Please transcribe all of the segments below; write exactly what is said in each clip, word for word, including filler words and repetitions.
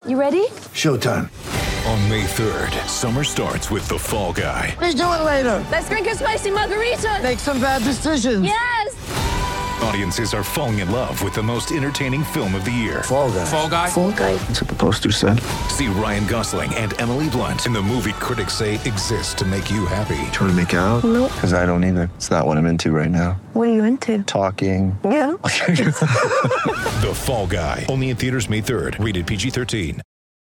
You ready? Showtime. On May third, summer starts with The Fall Guy. Let's do it later. Let's drink a spicy margarita. Make some bad decisions. Yes! Audiences are falling in love with the most entertaining film of the year. Fall Guy. Fall Guy? Fall Guy. That's what the poster said. See Ryan Gosling and Emily Blunt in the movie critics say exists to make you happy. Trying to make it out? Nope. Because I don't either. It's not what I'm into right now. What are you into? Talking. Yeah. The Fall Guy. Only in theaters May third. Rated P G thirteen.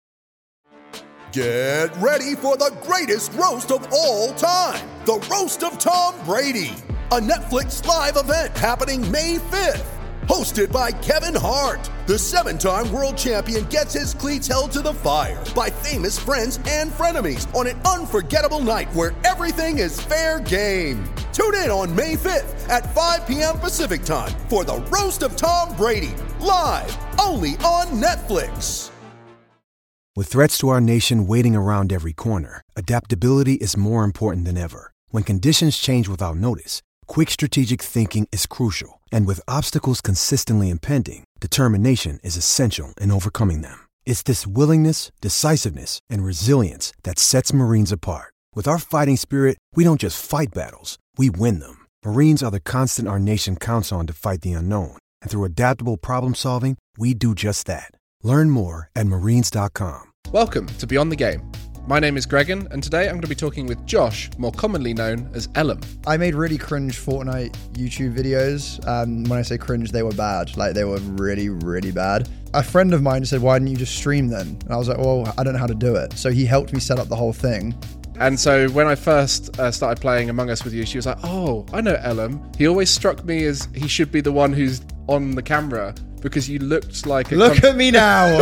Get ready for the greatest roast of all time. The Roast of Tom Brady. A Netflix live event happening May fifth. Hosted by Kevin Hart. The seven-time world champion gets his cleats held to the fire by famous friends and frenemies on an unforgettable night where everything is fair game. Tune in on May fifth at five p.m. Pacific time for the Roast of Tom Brady. Live only on Netflix. With threats to our nation waiting around every corner, adaptability is more important than ever. When conditions change without notice, quick strategic thinking is crucial. And with obstacles consistently impending, determination is essential in overcoming them. It's this willingness, decisiveness, and resilience that sets Marines apart. With our fighting spirit, we don't just fight battles, we win them. Marines are the constant our nation counts on to fight the unknown. And through adaptable problem solving, we do just that. Learn more at marines dot com. Welcome to Beyond the Game. My name is Gregan, and today I'm going to be talking with Josh, more commonly known as Ellum. I made really cringe Fortnite YouTube videos. Um, when I say cringe, they were bad. Like, they were really, really bad. A friend of mine said, why didn't you just stream then? And I was like, well, I don't know how to do it. So he helped me set up the whole thing. And so when I first uh, started playing Among Us with you, she was like, oh, I know Ellum. He always struck me as he should be the one who's on the camera, because you looked like a... Look com- at me now!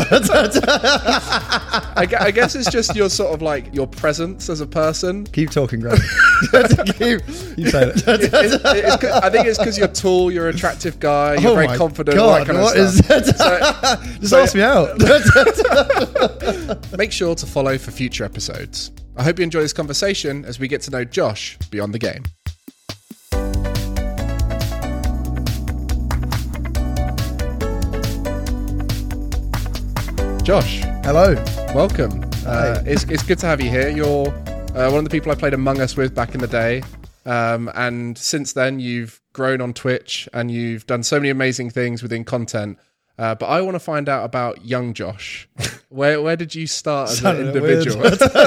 I, I guess it's just your sort of like, your presence as a person. Keep talking, Greg. keep, keep saying it. it, it, it I think it's because you're tall, you're an attractive guy, you're oh very my confident, God, all that kind what of stuff. Is that? So, Just so, ask me out. Make sure to follow for future episodes. I hope you enjoy this conversation as we get to know Josh beyond the game. Josh. Hello. Welcome. Uh, it's, it's good to have you here. You're uh, one of the people I played Among Us with back in the day. Um, and since then, you've grown on Twitch and you've done so many amazing things within content. Uh, but I want to find out about young Josh. Where where did you start as an individual? All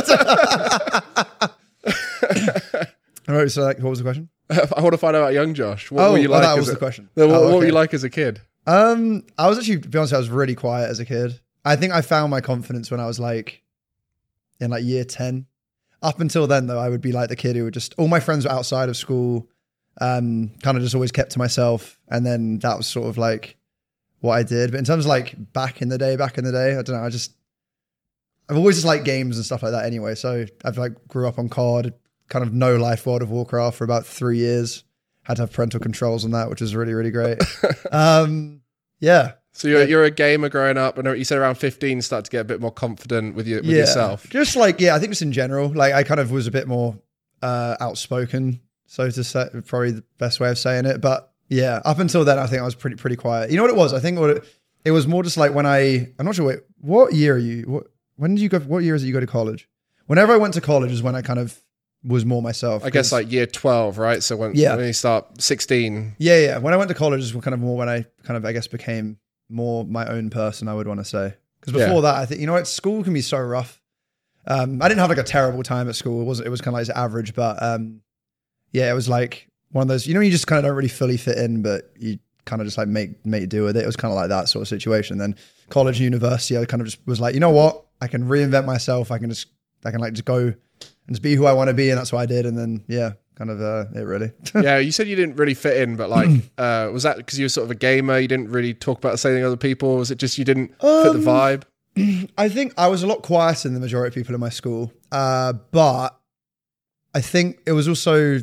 right, so like, what was the question? I want to find out about young Josh. What oh, were you like oh, that as was a, the question. What, oh, what okay. were you like as a kid? Um, I was actually, to be honest, I was really quiet as a kid. I think I found my confidence when I was like in like year ten. Up until then, though, I would be like the kid who would just, all my friends were outside of school, um, kind of just always kept to myself. And then that was sort of like what I did. But in terms of like back in the day, back in the day, I don't know, I just, I've always just liked games and stuff like that anyway. So I've like grew up on C O D, kind of no life World of Warcraft for about three years. Had to have parental controls on that, which was really, really great. um, yeah. So you're, you're a gamer growing up, and you said around fifteen, start to get a bit more confident with, your, with yeah. yourself. Just like, yeah, I think just in general, like I kind of was a bit more uh, outspoken, so to say, probably the best way of saying it. But yeah, up until then, I think I was pretty pretty quiet. You know what it was? I think what it, it was more just like when I, I'm not sure, wait, what year are you, what, when did you go, what year is it you go to college? Whenever I went to college is when I kind of was more myself. I guess like year twelve, right? So when, yeah. when you start sixteen. Yeah, yeah. When I went to college is kind of more when I kind of, I guess, became more my own person, I would want to say. Because before yeah. that, I think, you know what, school can be so rough. Um, I didn't have like a terrible time at school. It was, it was kind of like average, but um, yeah, it was like one of those, you know, you just kind of don't really fully fit in, but you kind of just like make, make do with it. It was kind of like that sort of situation. Then college and university, I kind of just was like, you know what, I can reinvent myself. I can just, I can like just go and just be who I want to be. And that's what I did. And then, yeah, kind of uh, it really. Yeah, you said you didn't really fit in, but like, uh, was that because you were sort of a gamer? You didn't really talk about the same thing as other people? Or was it just you didn't um, fit the vibe? I think I was a lot quieter than the majority of people in my school. Uh, but I think it was also,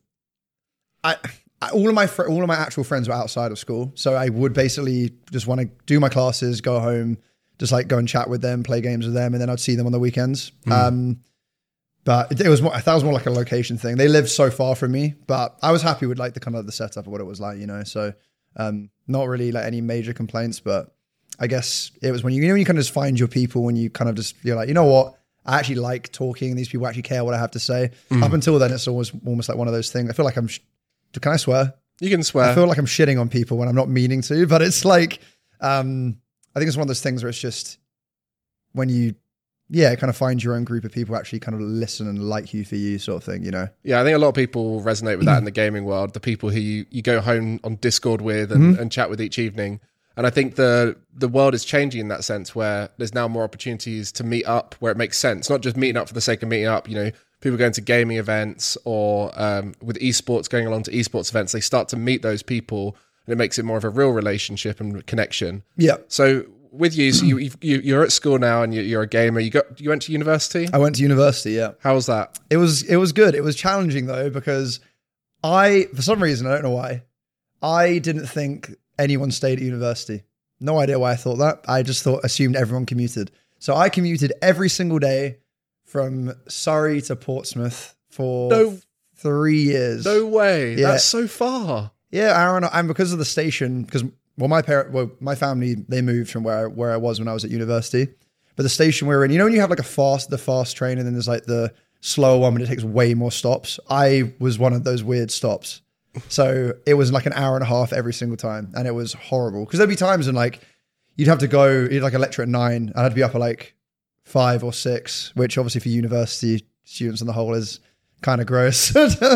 I, I all of my fr- all of my actual friends were outside of school. So I would basically just want to do my classes, go home, just like go and chat with them, play games with them, and then I'd see them on the weekends. Mm. Um, But it, it was more, I thought it was more like a location thing. They lived so far from me, but I was happy with like the kind of the setup of what it was like, you know? So um, not really like any major complaints, but I guess it was when you, you know, when you kind of just find your people, when you kind of just, you're like, you know what? I actually like talking and these people actually care what I have to say. Mm. Up until then, it's always almost like one of those things. I feel like I'm, sh- can I swear? You can swear. I feel like I'm shitting on people when I'm not meaning to, but it's like, um, I think it's one of those things where it's just when you, yeah, kind of find your own group of people who actually kind of listen and like you for you sort of thing, you know? Yeah, I think a lot of people resonate with that in the gaming world, the people who you, you go home on Discord with and, mm-hmm. and chat with each evening. And I think the the world is changing in that sense where there's now more opportunities to meet up where it makes sense, not just meeting up for the sake of meeting up. You know, people going to gaming events or um, with esports, going along to esports events, they start to meet those people and it makes it more of a real relationship and connection. Yeah. So with you, so you, you you're at school now and you're a gamer. You got you went to university? I went to university, yeah. How was that? It was it was good. It was challenging though because I, for some reason, I don't know why, I didn't think anyone stayed at university. No idea why I thought that. I just thought, assumed everyone commuted. So I commuted every single day from Surrey to Portsmouth for no, three years. No way. Yeah. That's so far. Yeah, Aaron, and because of the station, because well, my parent, well, my family, they moved from where I, where I was when I was at university. But the station we were in, you know, when you have like a fast, the fast train, and then there's like the slower one, but it takes way more stops. I was one of those weird stops. So it was like an hour and a half every single time. And it was horrible. Because there'd be times when like, you'd have to go, you'd like a lecture at nine. I had to be up at like five or six, which obviously for university students on the whole is kind of gross.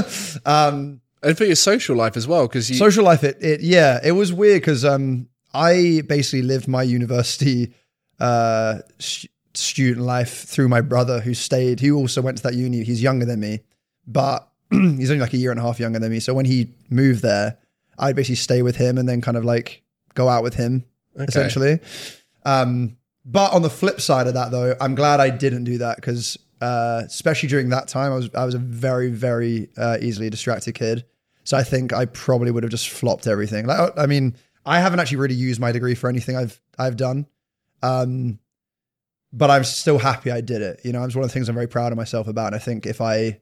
um, and for your social life as well. because Social life, it, it yeah, it was weird because um, I basically lived my university uh, st- student life through my brother who stayed, he also went to that uni. He's younger than me, but he's only like a year and a half younger than me. So when he moved there, I'd basically stay with him and then kind of like go out with him, okay. essentially. Um, but on the flip side of that though, I'm glad I didn't do that because uh, especially during that time, I was I was a very, very uh, easily distracted kid. So I think I probably would have just flopped everything. Like, I mean, I haven't actually really used my degree for anything I've I've done. Um, but I'm still happy I did it. You know, it's one of the things I'm very proud of myself about. And I think if I...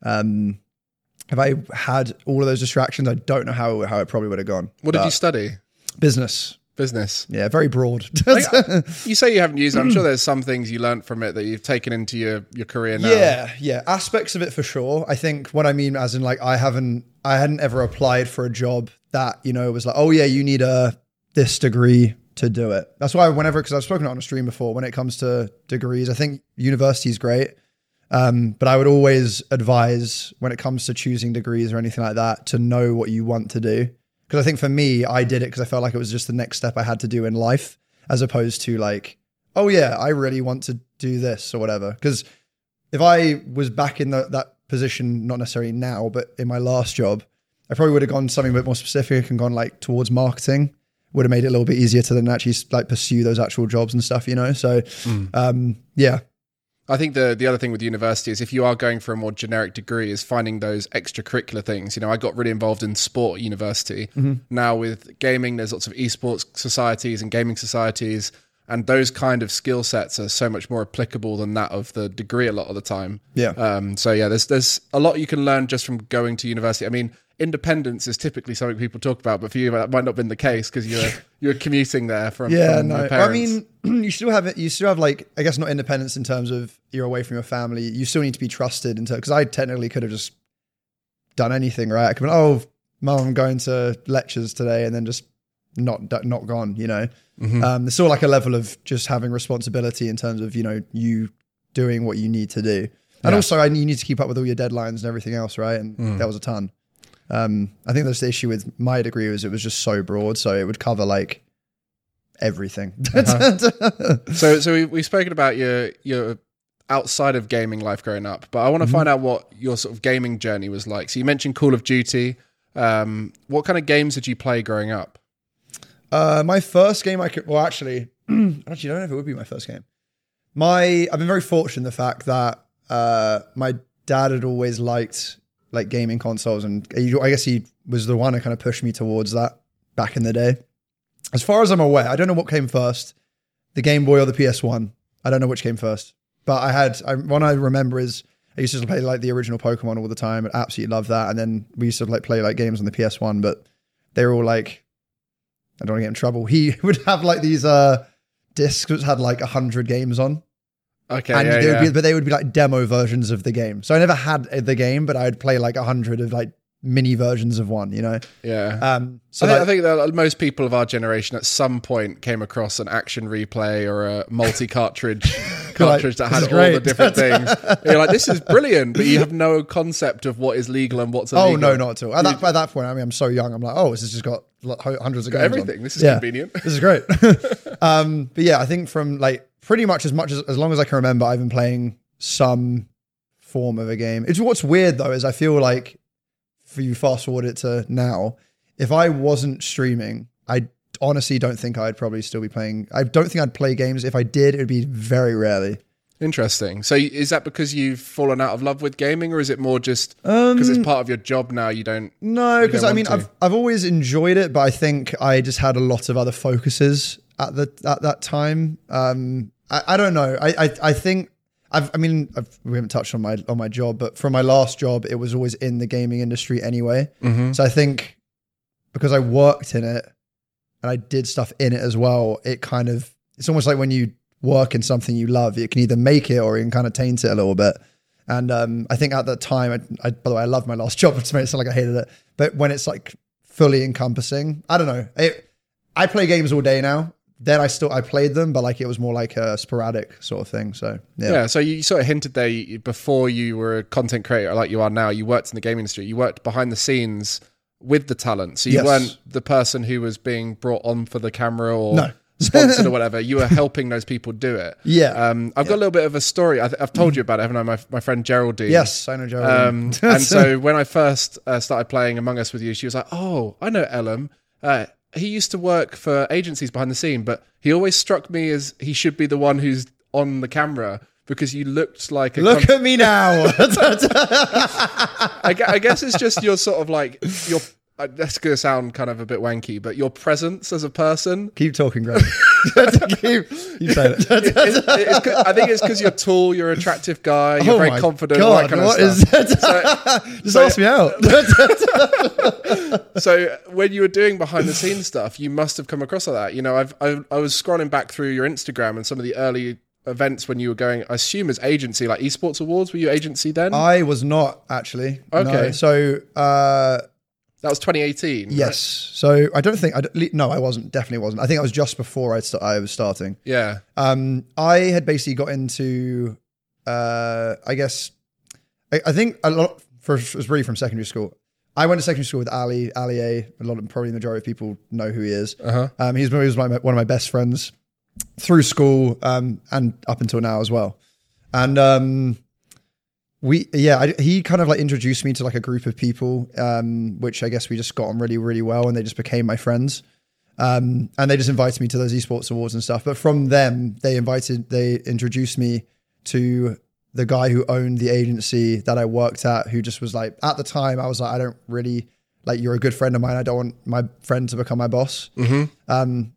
Um, If I had all of those distractions, I don't know how how it probably would have gone. What did you study? Business. Business. Yeah, very broad. Like, you say you haven't used it. I'm sure there's some things you learned from it that you've taken into your, your career now. Yeah, yeah. Aspects of it for sure. I think what I mean as in like I haven't, I hadn't ever applied for a job that, you know, was like, oh yeah, you need a this degree to do it. That's why whenever, because I've spoken it on a stream before, when it comes to degrees, I think university is great. Um, but I would always advise when it comes to choosing degrees or anything like that to know what you want to do. Because I think for me, I did it because I felt like it was just the next step I had to do in life, as opposed to like, oh yeah, I really want to do this or whatever. Because if I was back in the, that position, not necessarily now, but in my last job, I probably would have gone something a bit more specific and gone like towards marketing. Would have made it a little bit easier to then actually like pursue those actual jobs and stuff, you know? So mm. um, yeah. I think the the other thing with university is if you are going for a more generic degree is finding those extracurricular things. You know, I got really involved in sport at university. Mm-hmm. Now with gaming, there's lots of esports societies and gaming societies, and those kind of skill sets are so much more applicable than that of the degree a lot of the time. Yeah. Um, so yeah, there's there's a lot you can learn just from going to university. I mean, independence is typically something people talk about, but for you that might not have been the case because you're you're commuting there from yeah from no your parents. I mean you still have it you still have like I guess not independence in terms of you're away from your family. You still need to be trusted into because I technically could have just done anything, right? I could have been, oh mum, I'm going to lectures today and then just not not gone, you know. Mm-hmm. Um, there's still like a level of just having responsibility in terms of, you know, you doing what you need to do. And yeah. also I, you need to keep up with all your deadlines and everything else, right? And mm. that was a ton. Um, I think that's the issue with my degree was it was just so broad, so it would cover like everything. Uh-huh. so, so we, we've spoken about your your outside of gaming life growing up, but I want to mm-hmm. find out what your sort of gaming journey was like. So you mentioned Call of Duty. Um, what kind of games did you play growing up? Uh, my first game I could, well, actually, actually, I don't know if it would be my first game. My, I've been very fortunate in the fact that uh, my dad had always liked like gaming consoles, and he, I guess he was the one who kind of pushed me towards that back in the day. As far as I'm aware, I don't know what came first, the Game Boy or the P S one. I don't know which came first, but I had, I, one I remember is I used to play like the original Pokemon all the time. I absolutely loved that. And then we used to like play like games on the P S one, but they were all like I don't want to get in trouble. He would have like these uh, discs which had like a hundred games on. Okay, and yeah, they would yeah. be, but they would be like demo versions of the game. So I never had the game, but I'd play like a hundred of like mini versions of one, you know? Yeah. Um, so I, think, like, I think that most people of our generation at some point came across an action replay or a multi-cartridge cartridge like, that had this all is the great. different things. You're like, this is brilliant, but you have no concept of what is legal and what's illegal. oh no, not at all. At that, at that point, I mean, I'm so young. I'm like, oh, this has just got like, hundreds of games on. Everything. This is Yeah. convenient. This is great. um, but yeah, I think from like pretty much as much as, as long as I can remember, I've been playing some form of a game. It's what's weird though, is I feel like for you fast forward it to now, if I wasn't streaming, I honestly don't think I'd probably still be playing. I don't think I'd play games. If I did, it would be very rarely. Interesting. So is that because you've fallen out of love with gaming, or is it more just because it's part of your job now? You don't. No, you because don't I mean, want to? I've I've always enjoyed it, but I think I just had a lot of other focuses at the at that time. Um, I, I don't know. I I, I think I've. I mean, I've, we haven't touched on my on my job, but from my last job, it was always in the gaming industry anyway. Mm-hmm. So I think because I worked in it and I did stuff in it as well, it kind of it's almost like when you work in something you love, it can either make it or it can kind of taint it a little bit. And um, I think at that time, I, I, by the way, I loved my last job. It's made it sound like I hated it, but when it's like fully encompassing, I don't know. It, I play games all day now. Then I still I played them, but like it was more like a sporadic sort of thing. So yeah. Yeah. So you sort of hinted there you- before you were a content creator like you are now. You worked in the gaming industry. You worked behind the scenes with the talent. So you Yes. weren't the person who was being brought on for the camera or. No. Sponsored or whatever, you were helping those people do it. Yeah. Um, I've got a little bit of a story. I th- I've told you about it, haven't I? My, my friend Geraldine. Yes, I know Geraldine. Um, and so when I first uh, started playing Among Us with you, she was like, "Oh, I know Ellum. Uh, he used to work for agencies behind the scene, but he always struck me as he should be the one who's on the camera because you looked like a Look con- at me now. I, gu- I guess it's just your sort of like your. Uh, that's going to sound kind of a bit wanky, but your presence as a person. Keep talking, Greg. Keep, you say it. It's- it's 'cause- I think it's because you're tall, you're an attractive guy, you're Oh very my confident, God, all that kind what of is stuff. that? So, Just so- ask me out. so when you were doing behind the scenes stuff, you must have come across like that. You know, I've I, I was scrolling back through your Instagram and some of the early events when you were going, I assume as agency, like esports awards. Were you agency then? I was not actually. Okay. No. So uh, that was twenty eighteen. yes. Right? So I don't think I don't, no, I wasn't. Definitely wasn't. I think I was just before I st- I was starting. Yeah. Um, I had basically got into, uh, I guess, I, I think a lot. For, it was really from secondary school. I went to secondary school with Ali, Ali A. A lot of probably the majority of people know who he is. Uh-huh. Um, he's he was my, one of my best friends through school um, and up until now as well. And um, we, yeah, I, he kind of like introduced me to like a group of people, um, which I guess we just got on really, really well, and they just became my friends. Um, and they just invited me to those esports awards and stuff. But from them, they invited, they introduced me to the guy who owned the agency that I worked at, who just was like, at the time, I was like, I don't really, like, you're a good friend of mine. I don't want my friend to become my boss. Mm-hmm. Um,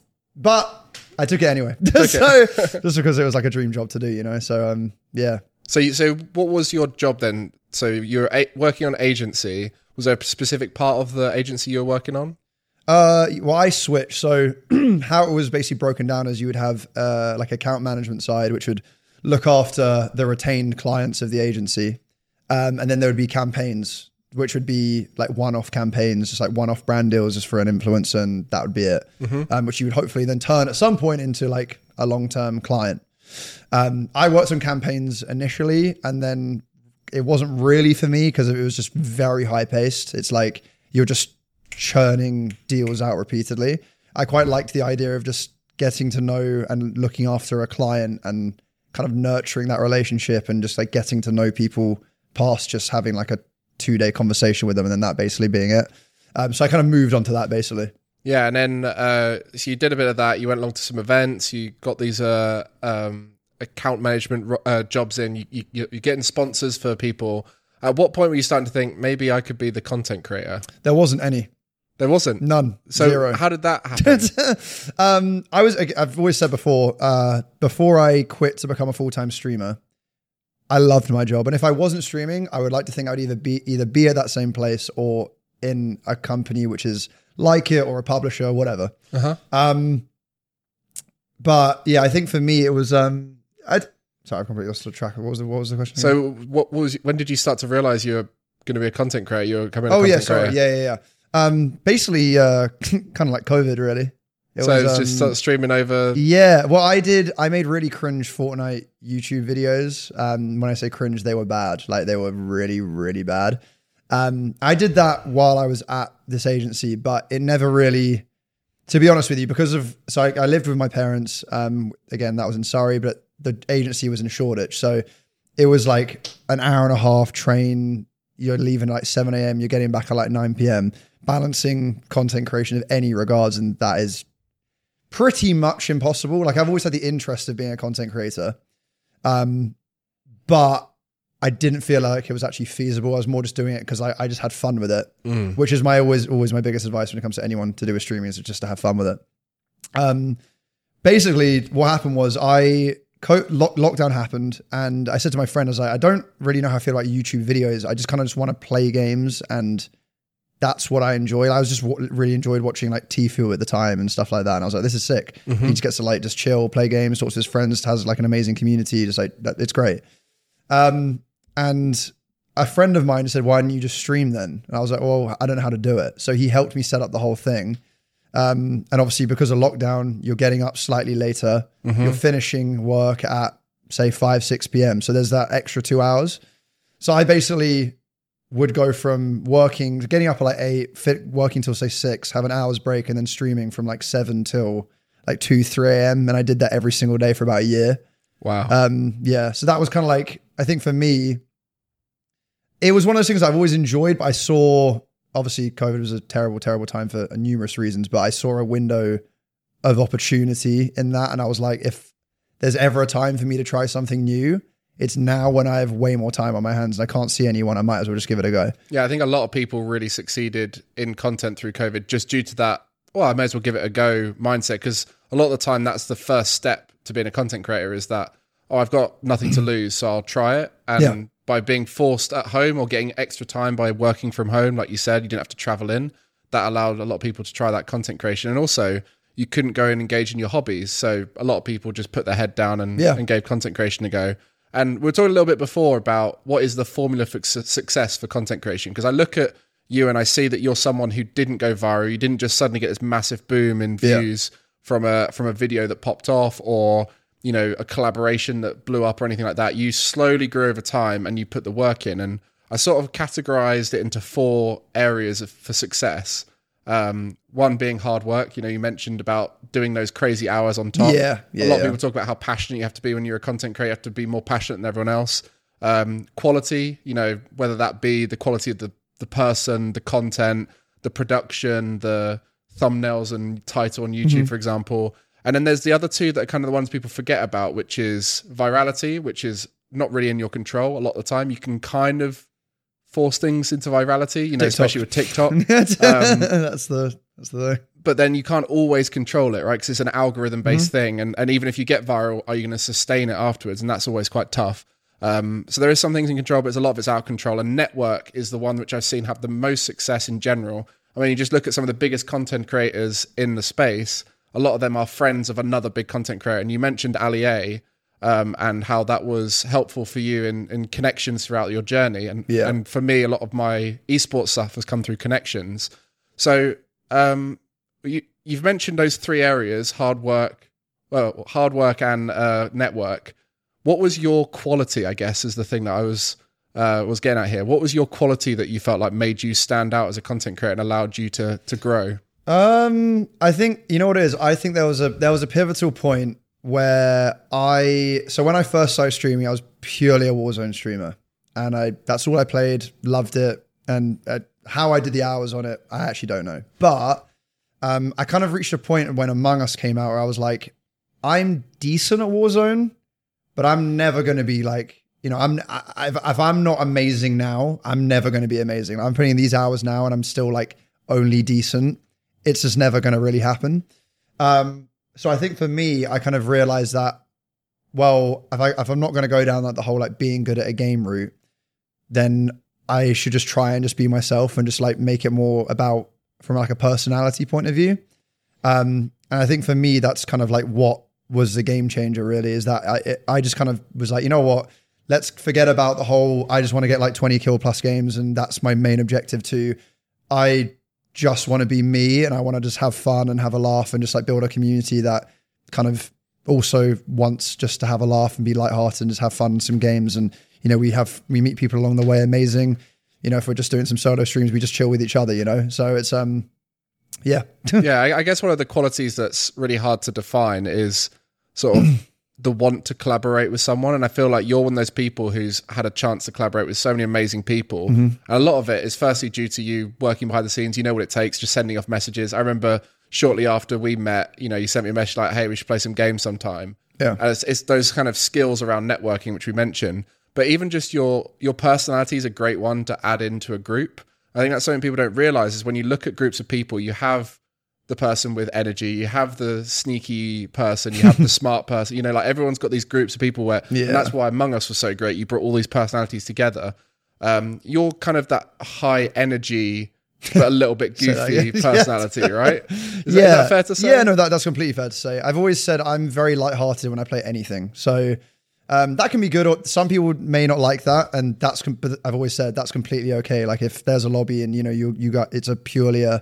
but I took it anyway. so just because it was like a dream job to do, you know? So, um, yeah. So, you, so what was your job then? So you're a- working on agency. Was there a specific part of the agency you were working on? Uh, well, I switched. So how it was basically broken down is you would have uh, like account management side, which would look after the retained clients of the agency. Um, and then there would be campaigns, which would be like one-off campaigns, just like one-off brand deals just for an influencer, and that would be it. Mm-hmm. Um, which you would hopefully then turn at some point into like a long-term client. Um, I worked on campaigns initially, and then it wasn't really for me because it was just very high-paced. It's like you're just churning deals out repeatedly. I quite liked the idea of just getting to know and looking after a client and kind of nurturing that relationship and just like getting to know people past just having like a two day conversation with them and then that basically being it. Um, so I kind of moved on to that basically. Yeah, and then uh, so you did a bit of that. You went along to some events. You got these uh, um, account management uh, jobs in. You, you, you're getting sponsors for people. At what point were you starting to think maybe I could be the content creator? There wasn't any. There wasn't. None. So Zero. how did that happen? um, I was. I've always said before. Uh, before I quit to become a full time streamer, I loved my job, and if I wasn't streaming, I would like to think I would either be either be at that same place or in a company which is like it or a publisher or whatever. Uh-huh. Um, but yeah, I think for me it was. Um, I sorry, I completely lost the track. What was the what was the question? So what was when did you start to realize you were going to be a content creator? You were coming. A oh content yeah, sorry, creator? yeah, yeah, yeah. Um, basically, uh, kind of like COVID, really. It so was, it's um, just start streaming over. Yeah, well, I did. I made really cringe Fortnite YouTube videos. Um, when I say cringe, they were bad. Like they were really, really bad. Um, I did that while I was at this agency, but it never really, to be honest with you, because of so I, I lived with my parents. Um, again, that was in Surrey, but the agency was in Shoreditch, so it was like an hour and a half train. You're leaving at like seven a.m. You're getting back at like nine p.m. Balancing content creation of any regards, and that is pretty much impossible. Like I've always had the interest of being a content creator, um, but I didn't feel like it was actually feasible. I was more just doing it because I, I just had fun with it, mm. which is my always always my biggest advice when it comes to anyone to do with streaming is just to have fun with it. Um, basically, what happened was I co- lock, lockdown happened, and I said to my friend, I was like, I don't really know how I feel about YouTube videos. I just kind of just want to play games and. That's what I enjoyed. I was just w- really enjoyed watching like Tfue at the time and stuff like that. And I was like, this is sick. Mm-hmm. He just gets to like just chill, play games, talks to his friends, has like an amazing community. Just like, that, it's great. Um, and a friend of mine said, why didn't you just stream then? And I was like, well, I don't know how to do it. So he helped me set up the whole thing. Um, and obviously because of lockdown, you're getting up slightly later. Mm-hmm. You're finishing work at say five, six p.m. So there's that extra two hours. So I basically would go from working, getting up at like eight, fit, working till say six, have an hour's break, and then streaming from like seven till like two, three a.m. And I did that every single day for about a year. Wow. Um, yeah. So that was kind of like, I think for me, it was one of those things I've always enjoyed, but I saw, obviously COVID was a terrible, terrible time for numerous reasons, but I saw a window of opportunity in that. And I was like, if there's ever a time for me to try something new, it's now when I have way more time on my hands and I can't see anyone. I might as well just give it a go. Yeah, I think a lot of people really succeeded in content through COVID just due to that, well, I may as well give it a go mindset, because a lot of the time that's the first step to being a content creator is that, oh, I've got nothing to lose, so I'll try it. And yeah. by being forced at home or getting extra time by working from home, like you said, you didn't have to travel in, that allowed a lot of people to try that content creation. And also, you couldn't go and engage in your hobbies. So a lot of people just put their head down and, yeah. and gave content creation a go. And we were talking a little bit before about what is the formula for su- success for content creation. Because I look at you and I see that you're someone who didn't go viral. You didn't just suddenly get this massive boom in views yeah. from a from a video that popped off, or you know a collaboration that blew up or anything like that. You slowly grew over time and you put the work in. And I sort of categorized it into four areas of, for success. Um, one being hard work. You know, you mentioned about doing those crazy hours on top. Yeah, yeah a lot of yeah. people talk about how passionate you have to be when you're a content creator. You have to be more passionate than everyone else. Um, quality, you know, whether that be the quality of the, the person, the content, the production, the thumbnails and title on YouTube, mm-hmm. for example. And then there's the other two that are kind of the ones people forget about, which is virality, which is not really in your control. A lot of the time you can kind of force things into virality, you know, TikTok. Especially with TikTok. um, that's the that's the thing. But then you can't always control it, right? Because it's an algorithm-based mm-hmm. thing. And, and even if you get viral, are you going to sustain it afterwards? And that's always quite tough. Um, so there is some things in control, but there's a lot of it's out of control. And network is the one which I've seen have the most success in general. I mean, you just look at some of the biggest content creators in the space. A lot of them are friends of another big content creator. And you mentioned Ali A, um, and how that was helpful for you in, in connections throughout your journey. And, yeah. and for me, a lot of my esports stuff has come through connections. So um, you, you've mentioned those three areas, hard work, well, hard work and uh, network. What was your quality, I guess, is the thing that I was uh, was getting at here. What was your quality that you felt like made you stand out as a content creator and allowed you to to grow? Um, I think, you know what it is? I think there was a there was a pivotal point where I, so when I first started streaming, I was purely a Warzone streamer. And I that's all I played, loved it. And uh, how I did the hours on it, I actually don't know. But um, I kind of reached a point when Among Us came out where I was like, I'm decent at Warzone, but I'm never going to be like, you know, I'm I, if, if I'm not amazing now, I'm never going to be amazing. I'm putting in these hours now and I'm still like only decent. It's just never going to really happen. Um, so I think for me, I kind of realized that, well, if, I, if I'm not going to go down like the whole like being good at a game route, then I should just try and just be myself and just like make it more about from like a personality point of view. Um, and I think for me, that's kind of like what was the game changer really, is that I, it, I just kind of was like, you know what, let's forget about the whole, I just want to get like twenty kill plus games. And that's my main objective too. I just want to be me and I want to just have fun and have a laugh and just like build a community that kind of also wants just to have a laugh and be lighthearted and just have fun in some games. And, you know, we have, we meet people along the way, amazing. You know, if we're just doing some solo streams, we just chill with each other, you know? So it's, um, yeah. yeah, I, I guess one of the qualities that's really hard to define is sort of the want to collaborate with someone. And I feel like you're one of those people who's had a chance to collaborate with so many amazing people. Mm-hmm. And a lot of it is firstly due to you working behind the scenes. You know what it takes, just sending off messages. I remember shortly after we met, you know, you sent me a message like, hey, we should play some games sometime. Yeah. And it's, it's those kind of skills around networking, which we mentioned. But even just your your personality is a great one to add into a group. I think that's something people don't realize is when you look at groups of people, you have the person with energy, you have the sneaky person, you have the smart person, you know, like everyone's got these groups of people where, yeah. and that's why Among Us was so great. You brought all these personalities together. Um, you're kind of that high energy, but a little bit goofy personality, yeah. right? Is, yeah. that, is that fair to say? Yeah, no, that, that's completely fair to say. I've always said I'm very lighthearted when I play anything. So um, that can be good. Or some people may not like that. And that's, but I've always said that's completely okay. Like if there's a lobby and, you know, you, you got, it's a purely a,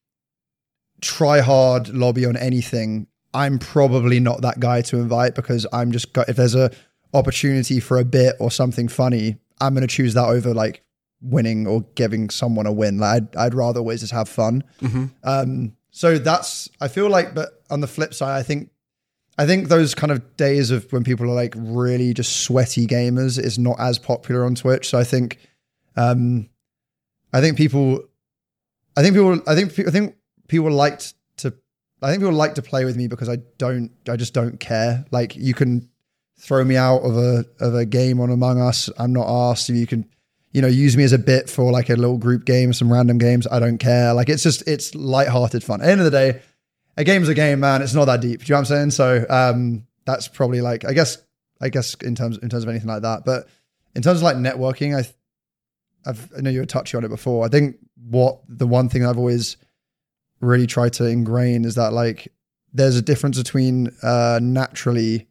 try hard lobby on anything, I'm probably not that guy to invite because I'm just got, if there's a opportunity for a bit or something funny, I'm going to choose that over like winning or giving someone a win. Like I'd, I'd rather always just have fun. Mm-hmm. Um, so that's, I feel like, but on the flip side, I think, I think those kind of days of when people are like really just sweaty gamers is not as popular on Twitch. So I think, um, I think people, I think people, I think, I think, people liked to, I think people like to play with me because I don't, I just don't care. Like you can throw me out of a, of a game on Among Us. I'm not asked if you can, you know, use me as a bit for like a little group game, some random games. I don't care. Like it's just, it's lighthearted fun. At the end of the day, a game's a game, man. It's not that deep. Do you know what I'm saying? So um, that's probably like, I guess, I guess in terms, in terms of anything like that, but in terms of like networking, I, I've, I know you were touching on it before. I think what the one thing I've always really try to ingrain is that like there's a difference between uh naturally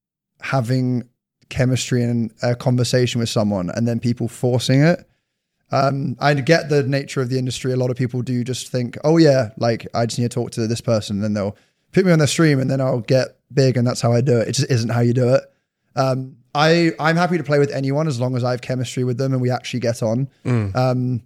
having chemistry and a conversation with someone and then people forcing it. um I get the nature of the industry. A lot of people do just think, oh yeah, like I just need to talk to this person and then they'll put me on their stream and then I'll get big and that's how I do it. It just isn't how you do it. um I I'm happy to play with anyone as long as I have chemistry with them and we actually get on. mm. um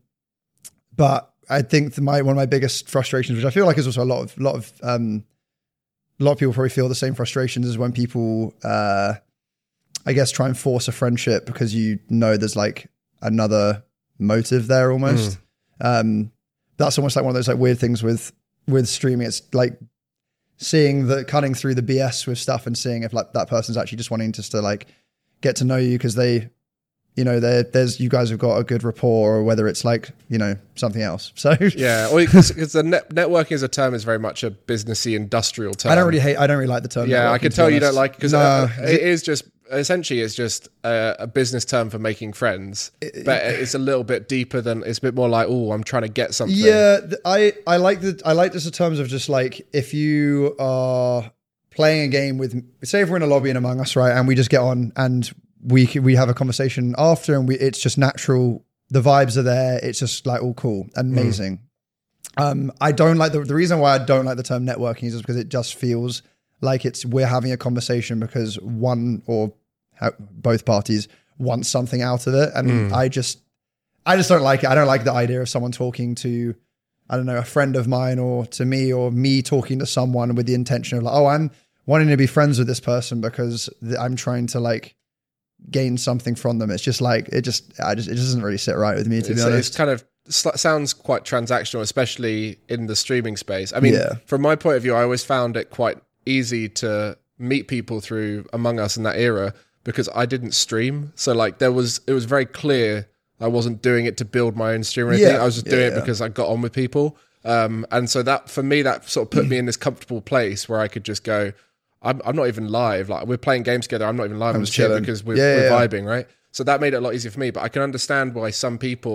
but I think the, my one of my biggest frustrations, which I feel like is also a lot of lot of um, a lot of people probably feel the same frustrations, is when people, uh, I guess, try and force a friendship because you know there's like another motive there almost. Mm. Um, that's almost like one of those like weird things with with streaming. It's like seeing the cutting through the B S with stuff and seeing if like that person's actually just wanting just to like get to know you because they. You know, there, there's you guys have got a good rapport, or whether it's like you know something else. So yeah, because the net, networking as a term is very much a businessy industrial term. I don't really hate. I don't really like the term. Yeah, I can tell you don't like because no, uh, it is just essentially it's just a, a business term for making friends, it, but it's a little bit deeper than it's a bit more like oh, I'm trying to get something. Yeah, I I like the I like this in terms of just like if you are playing a game with, say if we're in a lobby in Among Us, right, and we just get on and. we we have a conversation after and we it's just natural. The vibes are there. It's just like all cool. Amazing. Mm. Um, I don't like the, the reason why I don't like the term networking is just because it just feels like it's, we're having a conversation because one or how, both parties want something out of it. And mm. I just, I just don't like it. I don't like the idea of someone talking to, I don't know, a friend of mine or to me or me talking to someone with the intention of like, oh, I'm wanting to be friends with this person because th- I'm trying to like, gain something from them. It's just like it just I just it just doesn't really sit right with me to it's, be honest. It's kind of sounds quite transactional, especially in the streaming space. I mean, yeah. From my point of view, I always found it quite easy to meet people through Among Us in that era because I didn't stream. So like there was it was very clear I wasn't doing it to build my own stream or anything. Yeah. I was just doing yeah, it yeah. because I got on with people. Um, and so that for me that sort of put me in this comfortable place where I could just go I'm, I'm not even live. Like we're playing games together. I'm not even live. I'm, I'm just chilling because we're, yeah, we're yeah. vibing, right? So that made it a lot easier for me. But I can understand why some people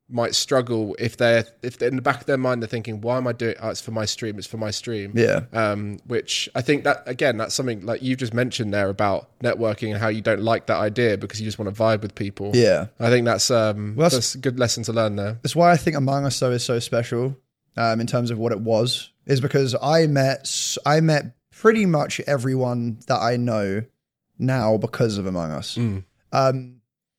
might struggle if they're if they're in the back of their mind they're thinking, why am I doing it? Oh, it's for my stream, it's for my stream. Yeah. Um, which I think that again, that's something like you just mentioned there about networking and how you don't like that idea because you just want to vibe with people. Yeah. I think that's um Well, that's- that's a good lesson to learn there. That's why I think Among Us though is so special um, in terms of what it was, is because I met s- I met pretty much everyone that I know now because of Among Us. Mm. Um,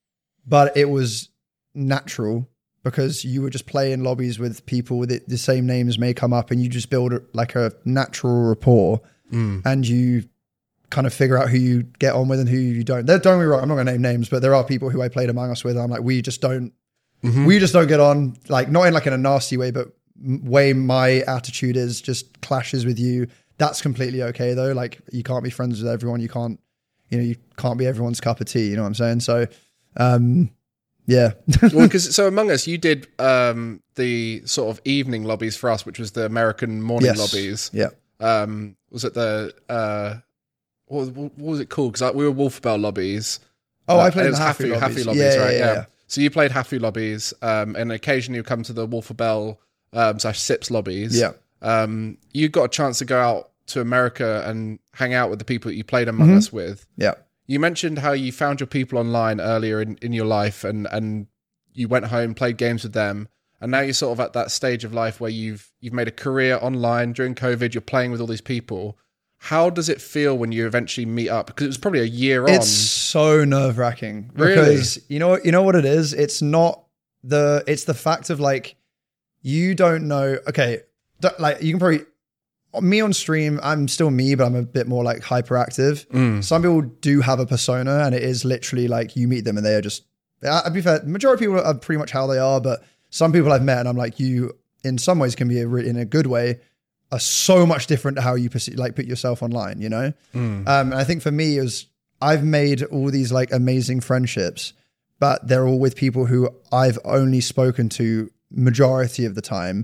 but it was natural because you would just play in lobbies with people with it, the same names may come up and you just build a, like a natural rapport Mm. and you kind of figure out who you get on with and who you don't. There, don't get me wrong, I'm not going to name names, but there are people who I played Among Us with. And I'm like, we just don't, Mm-hmm. we just don't get on, like not in like in a nasty way, but m- way my attitude is just clashes with you. That's completely okay though. Like you can't be friends with everyone. You can't, you know, you can't be everyone's cup of tea. You know what I'm saying? So, um, yeah. Well, because so Among Us, you did um, the sort of evening lobbies for us, which was the American morning Yes. lobbies. Yeah. Um, was it the uh, what, was- what was it called? Because like, we were Wolf Bell lobbies. Oh, Uh, I played it in was the Hafu Hafu, lobbies. Hafu lobbies, Yeah, right? yeah, Yeah, yeah. So you played Hafu lobbies, um, and occasionally you come to the Wolf Bell um, slash Sips lobbies. Yeah. Um, you got a chance to go out to America and hang out with the people that you played Among Mm-hmm. Us with. Yeah. You mentioned how you found your people online earlier in, in your life and, and you went home, played games with them. And now you're sort of at that stage of life where you've you've made a career online during COVID, you're playing with all these people. How does it feel when you eventually meet up? Because it was probably a year on. It's so nerve wracking Really? because you know, you know what it is? It's not the, it's the fact of like, you don't know, okay, don't- like you can probably, me on stream, I'm still me, but I'm a bit more like hyperactive. Mm. Some people do have a persona and it is literally like you meet them and they are just, I'd be fair, the majority of people are pretty much how they are, but some people I've met and I'm like, you in some ways can be a, re- in a good way, are so much different to how you perceive, like put yourself online, you know? Mm. Um, and I think for me it was, I've made all these like amazing friendships, but they're all with people who I've only spoken to majority of the time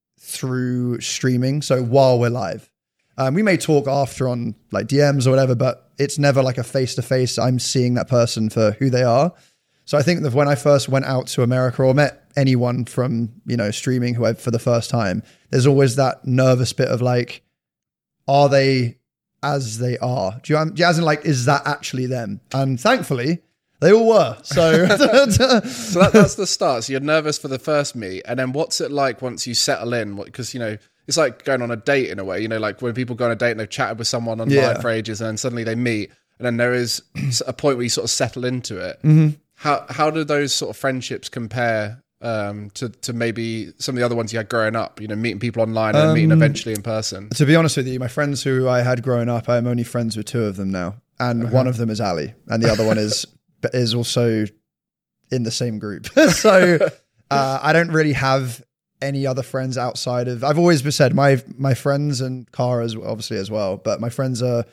through streaming. So while we're live, um, we may talk after on like D Ms or whatever, but it's never like a face-to-face. I'm seeing that person for who they are. So I think that when I first went out to America or met anyone from, you know, streaming who I for the first time, there's always that nervous bit of like, are they as they are? Do you, do you as in like, is that actually them? And thankfully they all were. So, So that, that's the start. So you're nervous for the first meet. And then what's it like once you settle in? Because, you know, it's like going on a date in a way, you know, like when people go on a date and they've chatted with someone online Yeah. for ages and then suddenly they meet and then there is a point where you sort of settle into it. Mm-hmm. How how do those sort of friendships compare um, to, to maybe some of the other ones you had growing up, you know, meeting people online and Um, meeting eventually in person? to be honest with you, my friends who I had growing up, I'm only friends with two of them now. And one of them is Ali and the other one is, is also in the same group. So uh, I don't really have any other friends outside of, I've always said my, my friends and Kara's obviously as well, but my friends are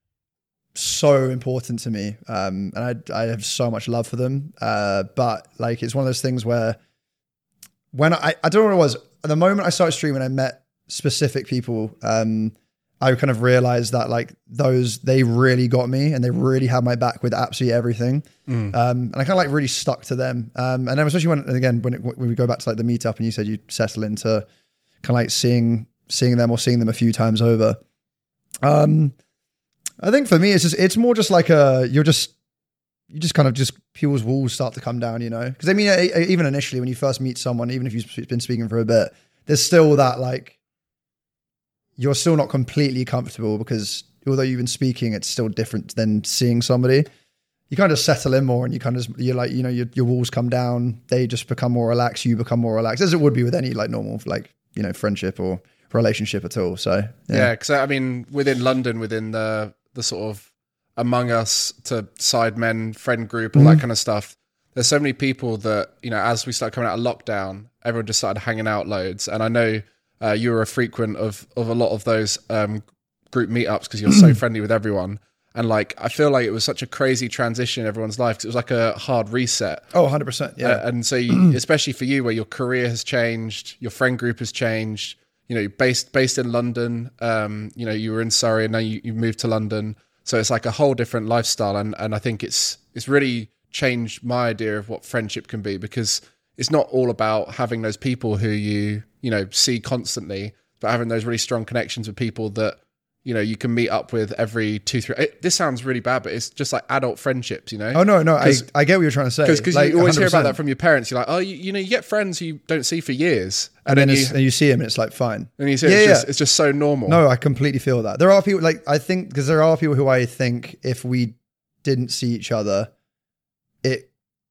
so important to me. Um, and I, I have so much love for them. Uh, but like, it's one of those things where when I, I don't know what it was, at the moment I started streaming, I met specific people. Um, I kind of realized that like those, they really got me and they really had my back with absolutely everything. Mm. Um, and I kind of like really stuck to them. Um, and then especially when, and again, when, it, when we go back to like the meetup and you said you settle into kind of like seeing, seeing them or seeing them a few times over. Um, I think for me, it's just, it's more just like a, you're just, you just kind of just, people's walls start to come down, you know? Because I mean, even initially when you first meet someone, even if you've been speaking for a bit, there's still that like, you're still not completely comfortable because although you've been speaking, it's still different than seeing somebody. You kind of settle in more and you kind of, you're like, you know, your, your walls come down, they just become more relaxed, you become more relaxed, as it would be with any like normal, like, you know, friendship or relationship at all. So, Yeah, because I mean, within London, within the the sort of Among Us to Sidemen friend group, all Mm-hmm. that kind of stuff, there's so many people that, you know, as we start coming out of lockdown, everyone just started hanging out loads. And I know uh, you were a frequent of, of a lot of those um, group meetups because you're so friendly with everyone. And like, I feel like it was such a crazy transition in everyone's life because it was like a hard reset. Oh, one hundred percent. Yeah. Uh, and so, you, especially for you, where your career has changed, your friend group has changed. You know, based based in London. Um, you know, you were in Surrey, and now you, you moved to London. So it's like a whole different lifestyle, and and I think it's it's really changed my idea of what friendship can be because it's not all about having those people who you, you know, see constantly, but having those really strong connections with people that, you know, you can meet up with every two, three. It, this sounds really bad, but it's just like adult friendships, you know? Oh, no, no. I, I get what you're trying to say. Because like, you always one hundred percent. hear about that from your parents. You're like, oh, you, you know, you get friends who you don't see for years. And, And, then, then it's, you, and you see him and it's like, fine. and you see Yeah, it's, yeah. just, it's just so normal. No, I completely feel that. There are people, like, I think, because there are people who I think if we didn't see each other, it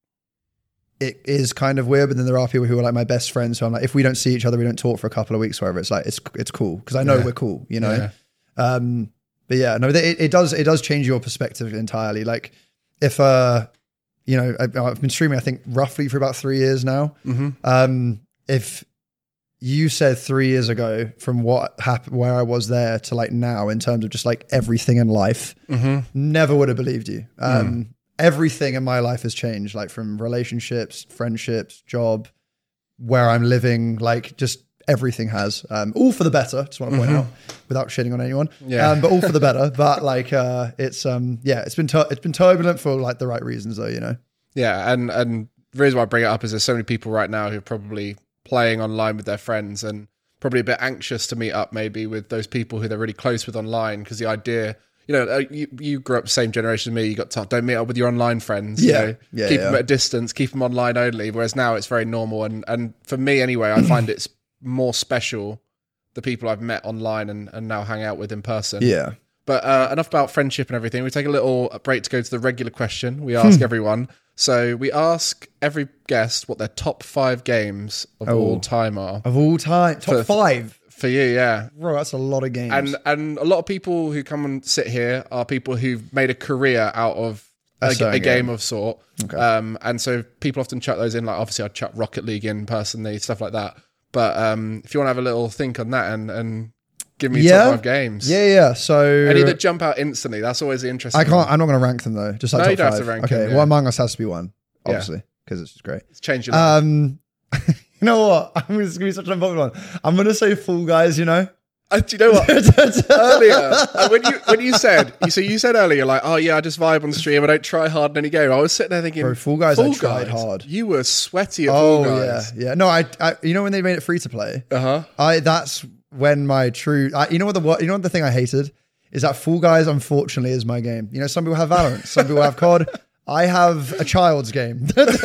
it is kind of weird, but then there are people who are like my best friends who I'm like, if we don't see each other, we don't talk for a couple of weeks or whatever, it's like, it's it's cool, because I know Yeah. we're cool, you know? Yeah. Um, but yeah, no, it, it does it does change your perspective entirely. Like, if, uh, you know, I, I've been streaming, I think, roughly for about three years now. Mm-hmm. Um, if you said three years ago from what happened, where I was there to like now in terms of just like everything in life, Mm-hmm. never would have believed you. Um, Mm. Everything in my life has changed, like from relationships, friendships, job, where I'm living, like just everything has. Um, all for the better, just want to point Mhm. out, without shitting on anyone. Yeah. Um, but all for the better. But like, uh, it's um, yeah, it's been tur- it's been turbulent for like the right reasons, though. You know. Yeah, and and the reason why I bring it up is there's so many people right now who are probably playing online with their friends and probably a bit anxious to meet up maybe with those people who they're really close with online, because the idea, you know, uh, you, you grew up the same generation as me, you got taught, don't meet up with your online friends. Yeah. You know, Yeah, keep yeah. them at a distance, keep them online only, whereas now it's very normal. And, and for me anyway, I find it's more special, the people I've met online and, and now hang out with in person. Yeah. But uh, enough about friendship and everything. We take a little break to go to the regular question we ask everyone. So we ask every guest what their top five games of Oh. all time are. Of all time, top For- five. For you, yeah. Bro, that's a lot of games. And and a lot of people who come and sit here are people who've made a career out of A a, certain a game game. of sort. Okay. Um, and so people often chuck those in. Like obviously, I'd chuck Rocket League in personally, stuff like that. But um, if you want to have a little think on that and and give me Yeah. top five games, yeah, yeah. So any that jump out instantly. That's always the interesting. I can't. one. I'm not going to rank them though. Just like No, top you don't have five. to rank okay. them, yeah. Well, Among Us has to be one, Yeah. obviously, because it's just great. It's changed your life. Um, you know what? I'm just going to be such an unpopular one. I'm going to say Fall Guys. You know. Uh, do you know what? Earlier, uh, when you when you said, you so you said earlier, like, oh yeah, I just vibe on stream, I don't try hard in any game. I was sitting there thinking, Bro, Fall Guys, I tried hard. You were sweaty at Oh Fall yeah, Guys. yeah. No, I, I. You know when they made it free to play? Uh huh. I. That's when my true. I, you know what the what? You know what the thing I hated is that Fall Guys, unfortunately, is my game. You know, some people have Valorant, some people have C O D. I have a child's game. But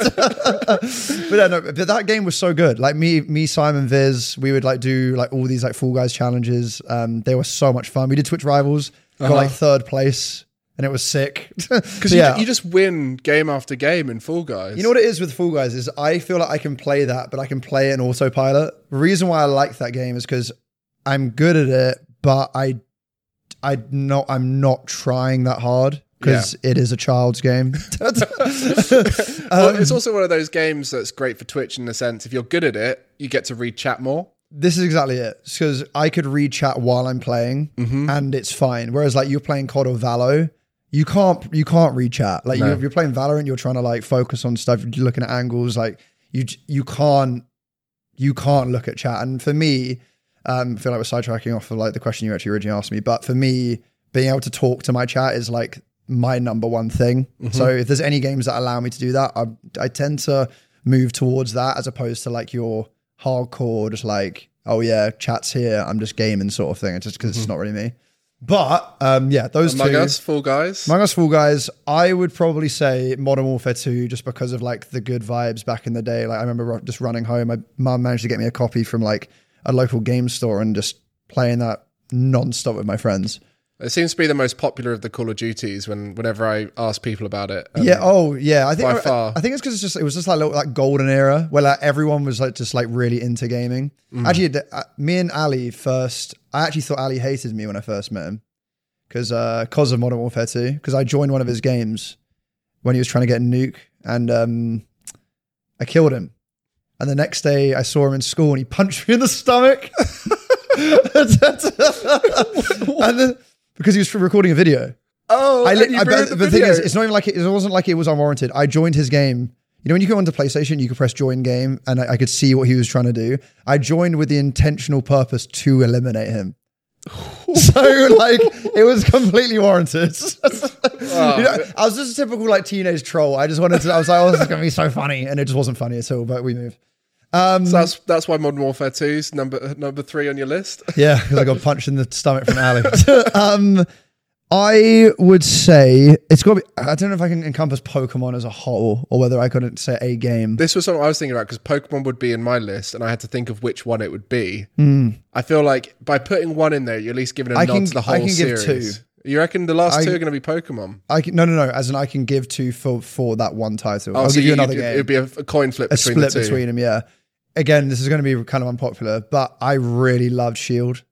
yeah, no, but that game was so good. Like me, me, Simon, Viz, we would like do like all these like Fall Guys challenges. Um, they were so much fun. We did Twitch Rivals, got Uh-huh. like third place, and it was sick. Because yeah, you, you just win game after game in Fall Guys. you know what it is with Fall Guys is I feel like I can play that, but I can play it in autopilot. The reason why I like that game is because I'm good at it, but I, I not, I'm not trying that hard because it is a child's game. Well, Um, it's also one of those games that's great for Twitch in the sense if you're good at it, you get to read chat more. This is exactly it. Because I could read chat while I'm playing, Mm-hmm. and it's fine. Whereas like you're playing C O D or Valo, you can't you can't read chat. Like No. you, you're playing Valorant, you're trying to like focus on stuff, you're looking at angles. Like you you can't you can't look at chat. And for me, um, I feel like we're sidetracking off of like the question you actually originally asked me. But for me, being able to talk to my chat is like my number one thing. Mm-hmm. So if there's any games that allow me to do that, I, I tend to move towards that as opposed to like your hardcore, just like, oh yeah, chat's here, I'm just gaming sort of thing. It's just because it's not really me. But um, yeah, those Among two. Us, Fall Guys. Among Us, Fall Guys, I would probably say Modern Warfare two, just because of like the good vibes back in the day. Like I remember ru- just running home. My mum managed to get me a copy from like a local game store and just playing that non-stop with my friends. It seems to be the most popular of the Call of Duties when whenever I ask people about it. Um, Yeah. Oh, yeah. I think by I, far. I think it's because it's just it was just like little, like golden era where like everyone was like just like really into gaming. Mm. Actually, the- uh, me and Ali first. I actually thought Ali hated me when I first met him because uh, cause of Modern Warfare two. Because I joined one of his games when he was trying to get a nuke, and um, I killed him. And the next day, I saw him in school, and he punched me in the stomach. And then because he was recording a video. Oh, I, and li- you I ruined bet the, the thing video. is, it's not even like it, it wasn't like it was unwarranted. I joined his game. You know, when you go onto PlayStation, you could press join game, and I, I could see what he was trying to do. I joined with the intentional purpose to eliminate him. So like it was completely warranted. Oh, You know, I was just a typical like teenage troll. I just wanted to. I was like, "Oh, this is gonna be so funny," and it just wasn't funny at all. But we moved. Um, so that's that's why Modern Warfare two is number number three on your list. yeah, because I got punched in the stomach from Ali. um, I would say it's got to be. I don't know if I can encompass Pokemon as a whole, or whether I couldn't say a game. This was something I was thinking about because Pokemon would be in my list, and I had to think of which one it would be. Mm. I feel like by putting one in there, you're at least giving a I nod can- to the whole I can give series. two. You reckon the last I- two are going to be Pokemon? I can, no, no, no. As in, I can give two for for that one title. Oh, I'll so give you, you- another you- game. It would be a, a coin flip a between split the two. between them. Yeah. Again, this is going to be kind of unpopular, but I really loved Shield.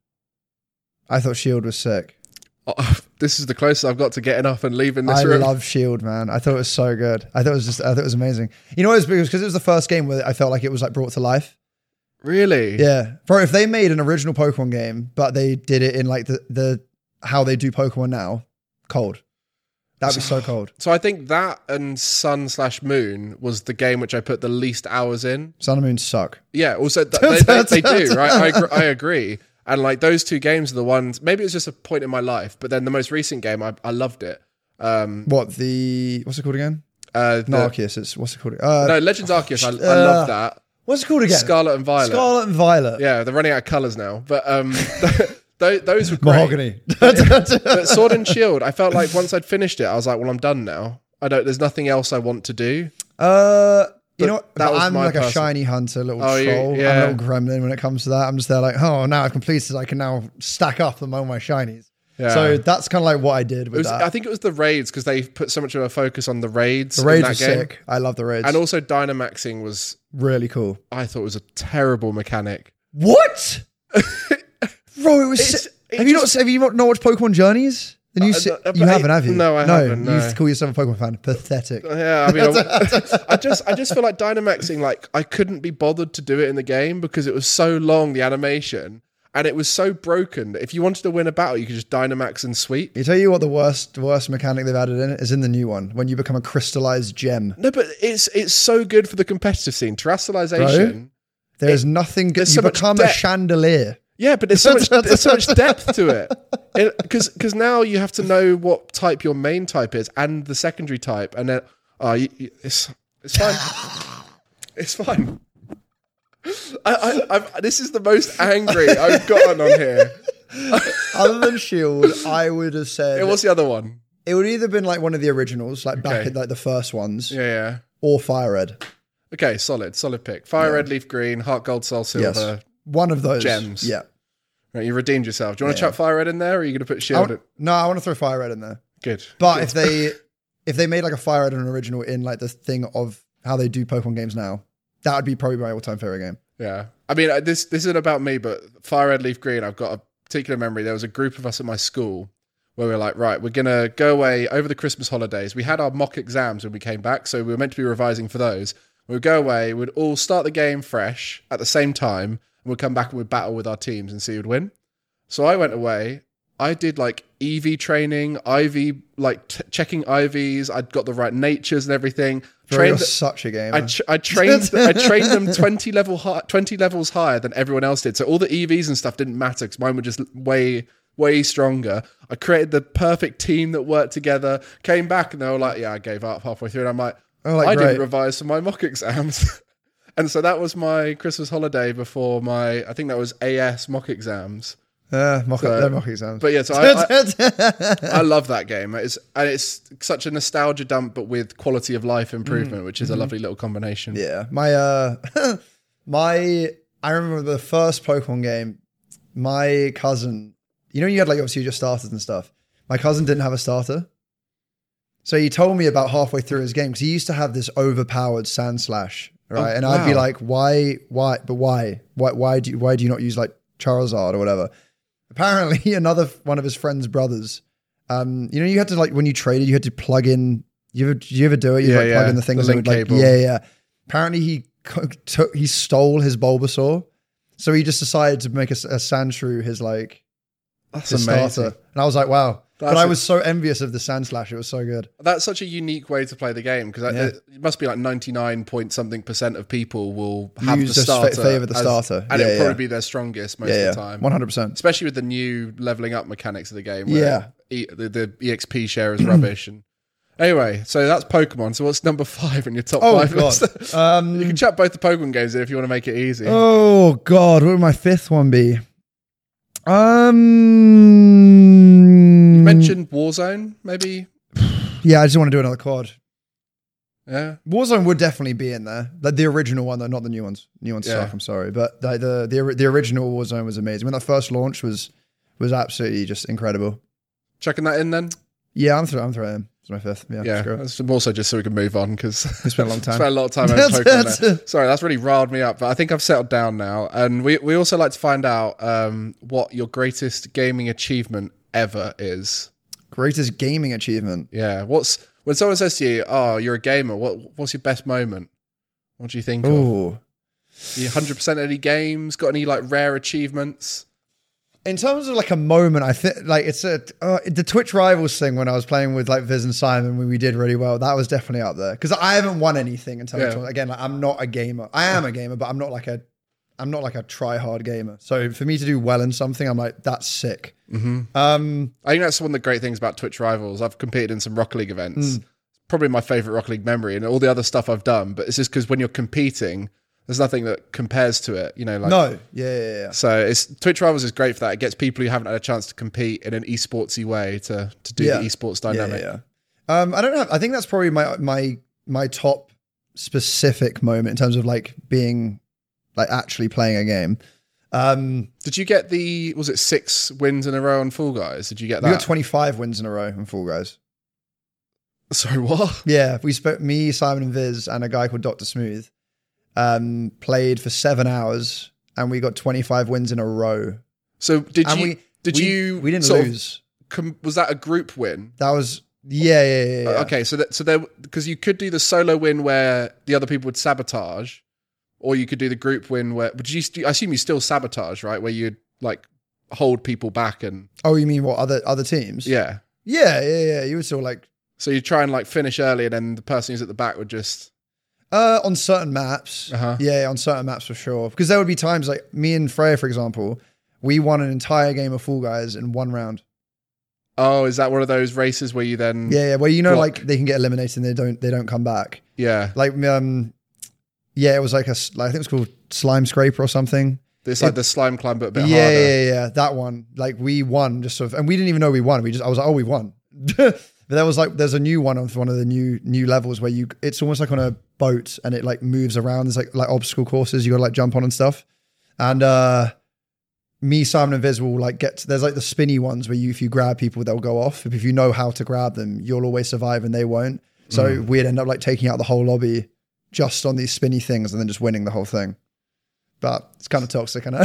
I thought Shield was sick. Oh, this is the closest I've got to getting up and leaving this I room. love Shield, man. I thought it was so good. I thought it was just. I thought it was amazing. You know what? It was because it was the first game where I felt like it was like brought to life. Really? Yeah, bro. If they made an original Pokemon game, but they did it in like the the how they do Pokemon now, cold. That'd be so cold. So I think that and Sun slash Moon was the game which I put the least hours in. Sun and Moon suck. Yeah, also th- they, they, they do, right? I, agree, I agree. And like those two games are the ones, maybe it was just a point in my life, but then the most recent game, I, I loved it. Um, What the what's it called again? uh, the- No, Arceus. It's what's it called? Uh, no, Legends Arceus, I, I uh, love that. What's it called again? Scarlet and Violet. Scarlet and Violet. Yeah, they're running out of colours now. But um, th- those were great. Mahogany. But Sword and Shield, I felt like once I'd finished it, I was like, well, I'm done now. I don't. There's nothing else I want to do. Uh, you But know, what? that But was I'm my like a person- shiny hunter, little Oh, you- troll. I'm yeah. a little gremlin when it comes to that. I'm just there like, oh, now I've completed. I can now stack up among my shinies. Yeah. So that's kind of like what I did It with was, that. I think it was the raids because they put so much of a focus on the raids. the raids in are that game. sick. I love the raids. And also Dynamaxing was, really cool. I thought, was a terrible mechanic. What? Bro, it was. It's- sick. it Have you just- not? Have you not, not watched Pokemon Journeys? Then you Uh, si- no, you but haven't, I- have you? no, I haven't, You no. call yourself a Pokemon fan. Pathetic. Yeah, I mean, I, I just, I just feel like Dynamaxing, like I couldn't be bothered to do it in the game because it was so long, the animation, and it was so broken that if you wanted to win a battle, you could just Dynamax and sweep. You tell you what, the worst, worst mechanic they've added in it is in the new one when you become a crystallized gem. No, but it's it's so good for the competitive scene. Terrestrialization. There is nothing good. there's You so much become a depth. chandelier. Yeah, but there's so much there's so much depth to it. Because because now you have to know what type your main type is and the secondary type, and then oh, you, you, it's it's fine. It's fine. I, I, I've, this is the most angry I've gotten on here. Other than Shield, I would have said It was the other one. it would either been like one of the originals, like back Okay. at like the first ones, Yeah, yeah. or Fire Red. Okay, solid, solid pick. Fire Red, Leaf Green, Heart Gold, Soul Silver. Yes, one of those gems. Yeah. Right, you redeemed yourself. Do you want to Yeah. chuck Fire Red in there, or are you going to put I Shield? want- no, I want to throw Fire Red in there. Good. But Good. if they if they made like a Fire Red and an original in like the thing of how they do Pokemon games now, that would be probably my all time favorite game. Yeah. I mean, uh, this this isn't about me, but Fire Red, Leaf Green, I've got a particular memory. There was a group of us at my school where we were like, right, we're going to go away over the Christmas holidays. We had our mock exams when we came back, so we were meant to be revising for those. We'd go away, we'd all start the game fresh at the same time, and we'd come back and we'd battle with our teams and see who'd win. So I went away. I did like E V training, I V, like t- checking I Vs. I'd got the right natures and everything. Bro, you're Trained, such a gamer. I, tr- I trained I trained them twenty level high, twenty levels higher than everyone else did. So all the E Vs and stuff didn't matter because mine were just way way stronger. I created the perfect team that worked together. Came back and they were like, "Yeah, I gave up halfway through." And I'm like, Oh, like, "I great. didn't revise for my mock exams." And so that was my Christmas holiday before my, I think that was A S mock exams. Uh, mock, So- they're mock exams. But yeah, so I, I, I love that game. It's and it's such a nostalgia dump, but with quality of life improvement, which is a lovely little combination. Yeah, my uh, my I remember the first Pokemon game. My cousin, you know, you had like obviously your starters and stuff. My cousin didn't have a starter, so he told me about halfway through his game because he used to have this overpowered Sand Slash, right? Oh, and I'd be wow. like, why, why, but why, why, why do you, why do you not use like Charizard or whatever? Apparently, another one of his friend's brothers. Um, you know, you had to like when you traded, you had to plug in. You ever, did you ever do it? You Yeah, like plug yeah. in the things The that link would, like, cable. yeah, yeah. Apparently, he co- took he stole his Bulbasaur, so he just decided to make a, a Sandshrew his like That's the amazing. starter. And I was like, wow. That's but I a- was so envious of the Sand Slash. It was so good. That's such a unique way to play the game because Yeah. it must be like ninety-nine point something percent of people will have Use the the fa- starter. favour the as- starter. And Yeah, it'll yeah. probably be their strongest most Yeah, of yeah. the time. one hundred percent. Especially with the new leveling up mechanics of the game. Where Yeah. E- the, the E X P share is rubbish. And anyway, so that's Pokemon. So what's number five in your top Oh, five God. list? Um, You can chat both the Pokemon games in if you want to make it easy. Oh, God. What would my fifth one be? Um, You mentioned Warzone, maybe? Yeah, I just want to do another quad. Yeah. Warzone would definitely be in there. Like the original one, though, not the new ones. New ones Yeah. suck, I'm sorry. But the, the the the original Warzone was amazing. When that first launched was was absolutely just incredible. Chucking that in then? Yeah, I'm throwing I'm throwing him. It's my fifth. Yeah, Yeah. screw it. That's also just so we can move on because We spent a long time. spent a lot of time on Pokemon there. Sorry, that's really riled me up, but I think I've settled down now. And we, we also like to find out um, what your greatest gaming achievement ever is. Greatest gaming achievement. Yeah. What's when someone says to you, "Oh, you're a gamer," what what's your best moment? What do you think of? Oh. You one hundred percent any games? Got any like rare achievements? In terms of like a moment, I think like it's a uh, the Twitch Rivals thing when I was playing with like Viz and Simon when we did really well. That was definitely up there because I haven't won anything until Yeah. again. Like, I'm not a gamer. I am a gamer, but I'm not like a I'm not like a try hard gamer. So for me to do well in something, I'm like that's sick. Mm-hmm. Um, I think that's one of the great things about Twitch Rivals. I've competed in some Rocket League events. Mm. Probably my favorite Rocket League memory, and all the other stuff I've done. But it's just because when you're competing, there's nothing that compares to it. You know, like no, yeah, yeah, yeah. So it's Twitch Rivals is great for that. It gets people who haven't had a chance to compete in an esportsy way to to do Yeah. the esports Yeah, dynamic. yeah, yeah. Um, I don't have. I think that's probably my my my top specific moment in terms of like being like actually playing a game. Um, Did you get the was it six wins in a row on Fall Guys? Did you get we that? got twenty-five wins in a row in Fall Guys. Sorry, what? Yeah, we spoke. Me, Simon, and Viz, and a guy called Doctor Smooth, um, played for seven hours, and we got twenty-five wins in a row. So did And you? we- did we- you? we didn't sort of lose. com- was that a group win? That was yeah, yeah, yeah. yeah. Uh, Okay, so that so there because you could do the solo win where the other people would sabotage, or you could do the group win where. But you, st- I assume you still sabotage, right? Where you'd like hold people back and Oh, you mean what other other teams? yeah. yeah, yeah, yeah. You would still like So you try and like finish early, and then the person who's at the back would just uh on certain maps. Uh-huh. Yeah, on certain maps for sure. Because there would be times like me and Freya, for example, we won an entire game of Fall Guys in one round. oh, is that one of those races where you then Yeah, yeah. Where you know, Block. like they can get eliminated and they don't they don't come back. yeah Like um, yeah, it was like a s- like, I think it was called Slime Scraper or something. it's like the slime climb but a bit Yeah, harder. yeah, yeah, that one. Like we won, just sort of, and we didn't even know we won. We just, I was like, oh, we won. But there was like, there's a new one on one of the new new levels where you, it's almost like on a boat and it like moves around. There's like like obstacle courses you got to like jump on and stuff. And uh me, Simon, and Viz will like get. To, there's like the spinny ones where you, if you grab people, they'll go off. If you know how to grab them, you'll always survive and they won't. So Mm. we'd end up like taking out the whole lobby just on these spinny things and then just winning the whole thing. But it's kind of toxic, I know.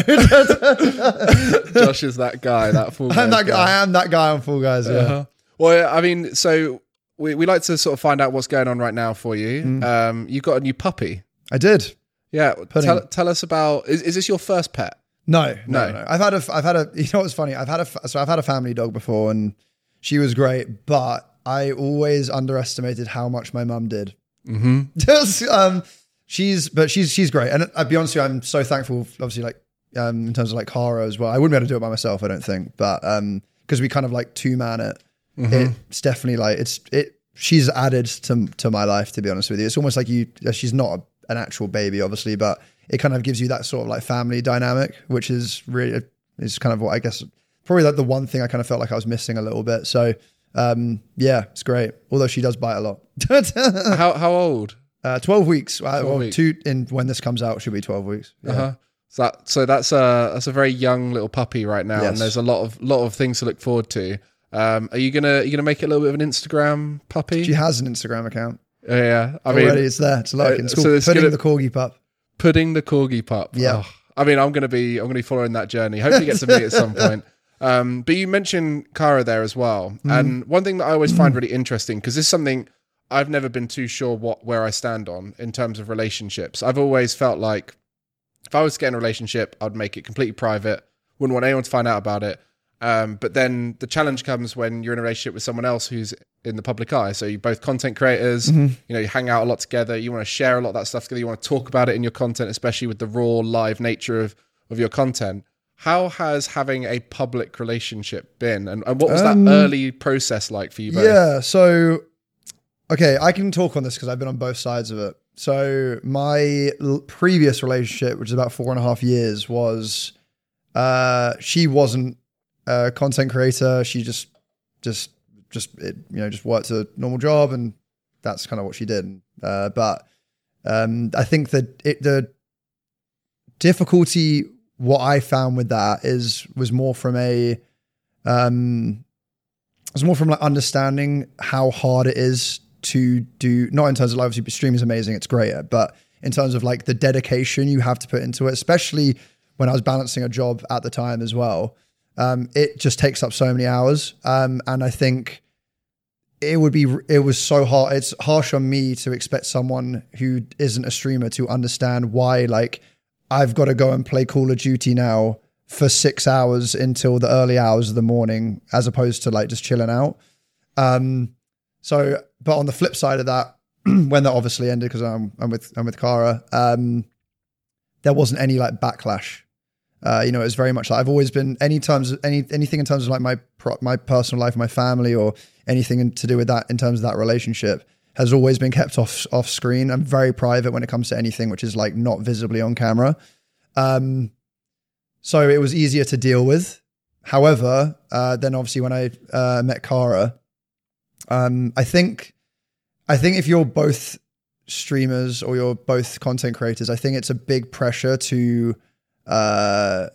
Josh is that guy, that Fall Guys I'm that guy. guy. I am that guy on Fall Guys. Yeah. Uh-huh. Well, I mean, so we, we like to sort of find out what's going on right now for you. Mm. Um, you've got a new puppy. I did. Yeah. Pudding. Tell, tell us about, is, is this your first pet? No, no, No. no. I've had a, I've had a, you know what's funny? I've had a, so I've had a family dog before and she was great, but I always underestimated how much my mum did. Mm-hmm. Just, um, she's, but she's, she's great. And I'll be honest with you, I'm so thankful, obviously, like, um, in terms of like Cara as well. I wouldn't be able to do it by myself, I don't think, but, um, cause we kind of like two man it. Mm-hmm. It's definitely like, it's, it, she's added to, to my life, to be honest with you. It's almost like you, she's not a, an actual baby, obviously, but it kind of gives you that sort of like family dynamic, which is really, is kind of what I guess, probably like the one thing I kind of felt like I was missing a little bit. So, um, yeah, it's great. Although she does bite a lot. how how old? Uh, twelve weeks. Uh, twelve well, weeks. two in when this comes out should be twelve weeks. Yeah. Uh-huh. So, that, so that's a that's a very young little puppy right now, Yes. and there's a lot of lot of things to look forward to. Um, are you gonna are you gonna make it a little bit of an Instagram puppy? She has an Instagram account. Uh, yeah, I Already, mean, it's there. It's like uh, it's so called it's Pudding gonna- the Corgi Pup. Pudding the Corgi pup. Yeah. Oh, I mean, I'm gonna be I'm gonna be following that journey. Hopefully, get to meet at some point. Um, but you mentioned Cara there as well, Mm. and one thing that I always find really interesting because this is something I've never been too sure what where I stand on in terms of relationships. I've always felt like if I was to get in a relationship, I'd make it completely private, wouldn't want anyone to find out about it, Um, but then the challenge comes when you're in a relationship with someone else who's in the public eye. So you're both content creators, Mm-hmm. you know, you hang out a lot together. You want to share a lot of that stuff together. You want to talk about it in your content, especially with the raw live nature of, of your content. How has having a public relationship been? And, and what was Um, that early process like for you both? Yeah. So, okay, I can talk on this because I've been on both sides of it. So my l- previous relationship, which is about four and a half years, was uh, she wasn't a content creator. She just, just, just it, you know, just worked a normal job, and that's kind of what she did. Uh, but um, I think that it, the difficulty, what I found with that is was more from a, um, it was more from like understanding how hard it is to do, not in terms of like, obviously stream is amazing, it's great, but in terms of like the dedication you have to put into it, especially when I was balancing a job at the time as well. Um, it just takes up so many hours. Um, and I think it would be, it was so hard. It's harsh on me to expect someone who isn't a streamer to understand why, like, I've got to go and play Call of Duty now for six hours until the early hours of the morning, as opposed to like just chilling out. Um, so, but on the flip side of that, when that obviously ended, because I'm, I'm with, I'm with Cara, um, there wasn't any like backlash. Uh, you know, it was very much like I've always been any times, any, anything in terms of like my, pro, my personal life, my family, or anything in, to do with that in terms of that relationship has always been kept off, off screen. I'm very private when it comes to anything which is like not visibly on camera. Um, so it was easier to deal with. However, uh, then obviously when I uh, met Cara, um, I think, I think if you're both streamers or you're both content creators, I think it's a big pressure to uh,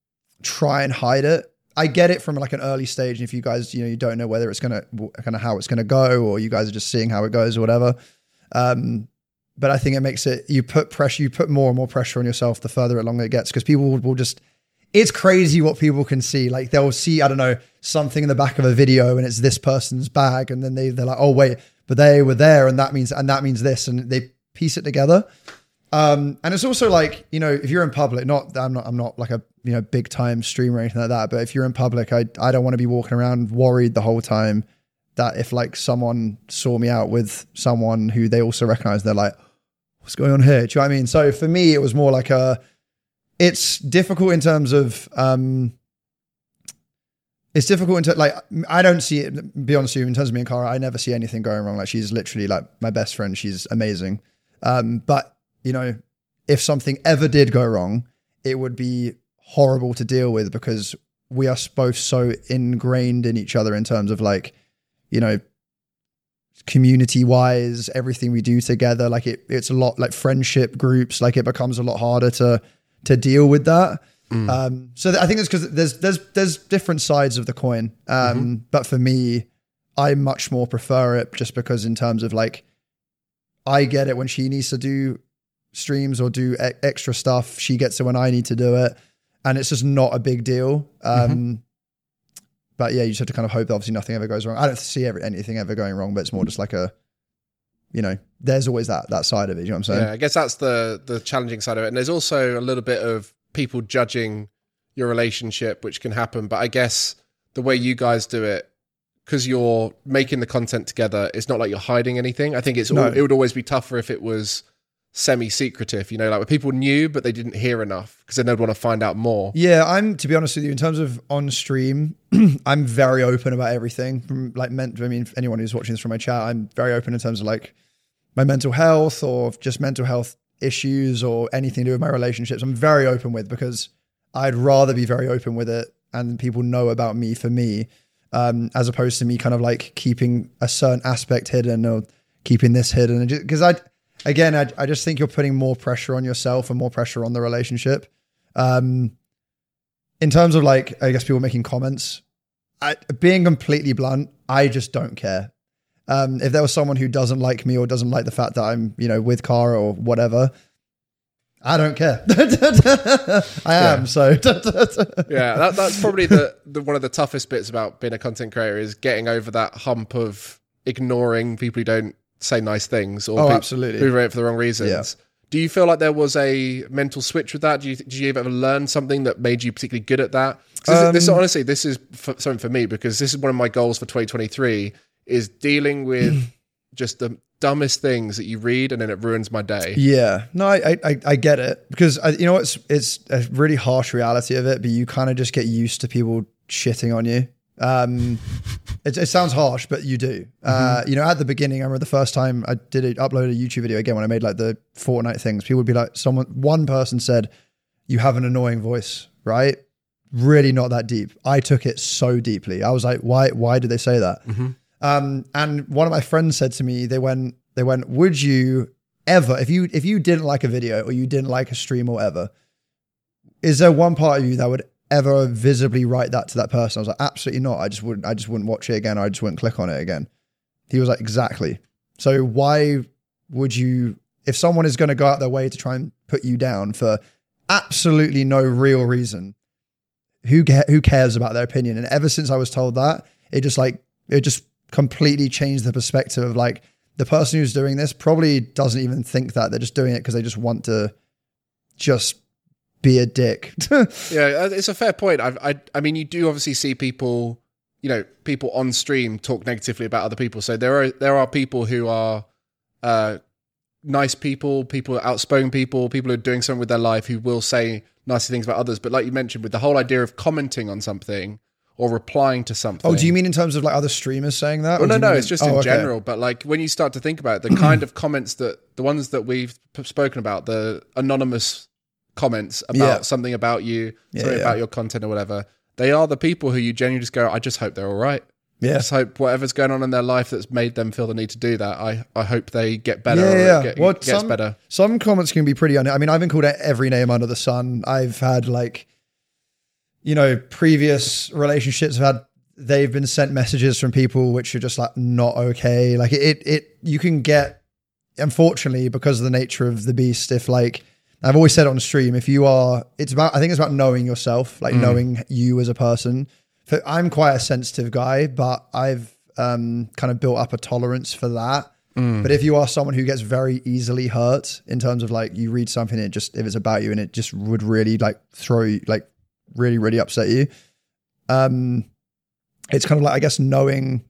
try and hide it. I get it from like an early stage. And if you guys, you know, you don't know whether it's going to kind of how it's going to go, or you guys are just seeing how it goes or whatever. Um, but I think it makes it, you put pressure, you put more and more pressure on yourself the further along it gets, because people will, will just, it's crazy what people can see. Like they'll see, I don't know, something in the back of a video and it's this person's bag. And then they, they're like, oh wait, but they were there. And that means, and that means this, and they piece it together. Um, and it's also like, you know, if you're in public, not, I'm not, I'm not like a, you know, big time streamer or anything like that, but if you're in public, I, I don't want to be walking around worried the whole time that if like someone saw me out with someone who they also recognize, they're like, what's going on here? Do you know what I mean? So for me, it was more like a, it's difficult in terms of, um, it's difficult in terms, like, I don't see it, be honest with you, in terms of me and Cara, I never see anything going wrong. Like she's literally like my best friend. She's amazing. Um, but you know, if something ever did go wrong, it would be horrible to deal with because we are both so ingrained in each other in terms of like, you know, community wise, everything we do together. Like it, it's a lot like friendship groups, like it becomes a lot harder to, to deal with that. Mm. Um, so th- I think it's because there's, there's, there's different sides of the coin. Um, mm-hmm. But for me, I much more prefer it just because in terms of like, I get it when she needs to do streams or do e- extra stuff, she gets it when I need to do it, and it's just not a big deal. Um, mm-hmm. But yeah, you just have to kind of hope that obviously nothing ever goes wrong. I don't see ever, anything ever going wrong, but it's more just like a, you know, there's always that that side of it. You know what I'm saying? Yeah, I guess that's the the challenging side of it, and there's also a little bit of people judging your relationship, which can happen. But I guess the way you guys do it, because you're making the content together, it's not like you're hiding anything. I think it's no. all, it would always be tougher if it was semi-secretive, you know, like where people knew but they didn't hear enough because then they'd want to find out more. Yeah, I'm, to be honest with you, in terms of on stream, I'm very open about everything. From like, meant, I mean, anyone who's watching this from my chat, I'm very open in terms of like my mental health or just mental health issues or anything to do with my relationships. I'm very open with, because I'd rather be very open with it and people know about me for me, um, as opposed to me kind of like keeping a certain aspect hidden or keeping this hidden. Because I, again, I, I just think you're putting more pressure on yourself and more pressure on the relationship. Um, in terms of like, I guess people making comments, I, being completely blunt, I just don't care. Um, if there was someone who doesn't like me or doesn't like the fact that I'm, you know, with Cara or whatever, I don't care. I am. Yeah. So yeah, that, that's probably the, the one of the toughest bits about being a content creator is getting over that hump of ignoring people who don't say nice things or oh, people absolutely. who write it for the wrong reasons. Yeah. do you feel like there was a mental switch with that? Do you, did you ever learn something that made you particularly good at that? 'Cause Um, this, this honestly, this is f- something for me, because this is one of my goals for twenty twenty-three is dealing with just the dumbest things that you read and then it ruins my day. Yeah, no, I I, I get it, because I, you know it's it's a really harsh reality of it, but you kind of just get used to people shitting on you. Um, it, it sounds harsh, but you do. Mm-hmm. Uh, you know, at the beginning, I remember the first time I did it, uploaded a YouTube video again when I made like the Fortnite things. People would be like, someone, one person said, "You have an annoying voice," right? Really not that deep. I took it so deeply. I was like, why? Why did they say that? Mm-hmm. Um, and one of my friends said to me, they went, they went, would you ever, if you if you didn't like a video or you didn't like a stream or whatever, is there one part of you that would ever visibly write that to that person? I was like, absolutely not. I just wouldn't, I just wouldn't watch it again. Or I just wouldn't click on it again. He was like, exactly. So why would you, if someone is going to go out their way to try and put you down for absolutely no real reason, who ca- who cares about their opinion? And ever since I was told that, it just like, it just completely changed the perspective of like, the person who's doing this probably doesn't even think that. They're just doing it because they just want to just be a dick. Yeah, it's a fair point. I, I, I mean, you do obviously see people, you know, people on stream talk negatively about other people. So there are there are people who are uh, nice people, people outspoken people, people who are doing something with their life who will say nice things about others. But like you mentioned, with the whole idea of commenting on something or replying to something. Oh, do you mean in terms of like other streamers saying that? Well, no, do you no, mean- it's just oh, in okay. general. But like when you start to think about it, the kind of comments that the ones that we've p- spoken about, the anonymous comments about Yeah. something about you, Yeah, something yeah. about your content or whatever, they are the people who you genuinely just go, I just hope they're all right. I Yeah. just hope whatever's going on in their life that's made them feel the need to do that, I, I hope they get better Yeah, or yeah. it get, Well, gets some, better. Some comments can be pretty, un- I mean, I've been called every name under the sun. I've had like, you know, previous relationships have had, they've been sent messages from people which are just like not okay. Like it, it, it you can get, unfortunately, because of the nature of the beast, if like, I've always said it on stream, if you are, it's about, I think it's about knowing yourself, like mm. knowing you as a person. So I'm quite a sensitive guy, but I've um, kind of built up a tolerance for that. Mm. But if you are someone who gets very easily hurt in terms of like, you read something and it just, if it's about you and it just would really like throw you, like really, really upset you. Um, it's kind of like, I guess, knowing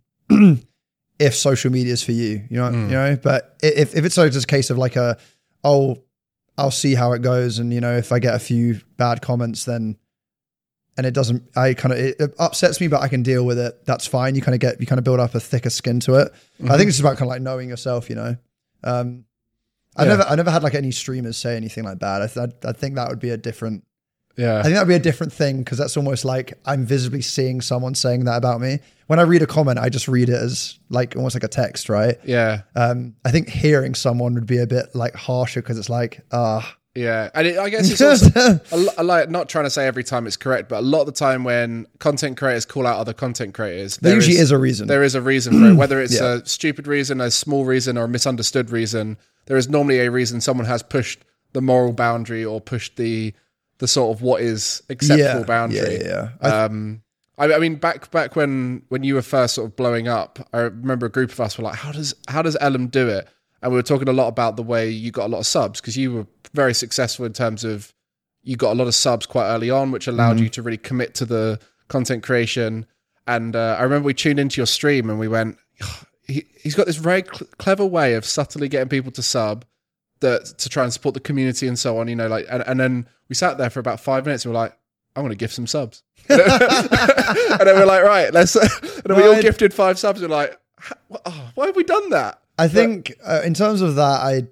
if social media is for you, you know, mm. you know, but if, if it's like just a case of like a, oh, I'll see how it goes. And, you know, if I get a few bad comments, then, and it doesn't, I kind of, it, it upsets me, but I can deal with it. That's fine. You kind of get, you kind of build up a thicker skin to it. Mm-hmm. I think it's just about kind of like knowing yourself, you know? Um, I Yeah. never, I never had like any streamers say anything like bad. I, th- I think that would be a different, Yeah. I think that would be a different thing, because that's almost like I'm visibly seeing someone saying that about me. When I read a comment, I just read it as like almost like a text, right? Yeah. Um, I think hearing someone would be a bit like harsher, because it's like, ah, Yeah, and it, I guess it's also a, lo- a, like not trying to say every time it's correct, but a lot of the time when content creators call out other content creators, there usually is a reason. There is a reason for it, whether it's Yeah. a stupid reason, a small reason, or a misunderstood reason. There is normally a reason someone has pushed the moral boundary or pushed the the sort of what is acceptable Yeah, boundary. yeah, yeah. I- Um, I, I mean, back back when when you were first sort of blowing up, I remember a group of us were like, "How does how does Ellum do it?" And we were talking a lot about the way you got a lot of subs, because you were very successful in terms of you got a lot of subs quite early on, which allowed Mm-hmm. you to really commit to the content creation. And uh, I remember we tuned into your stream and we went, he, he's got this very cl- clever way of subtly getting people to sub that to try and support the community and so on, you know, like, and, and then we sat there for about five minutes and we're like, I'm going to gift some subs. And then we're like, right, let's, and then we all Right. gifted five subs. We're like, oh, why have we done that? I think uh, in terms of that, I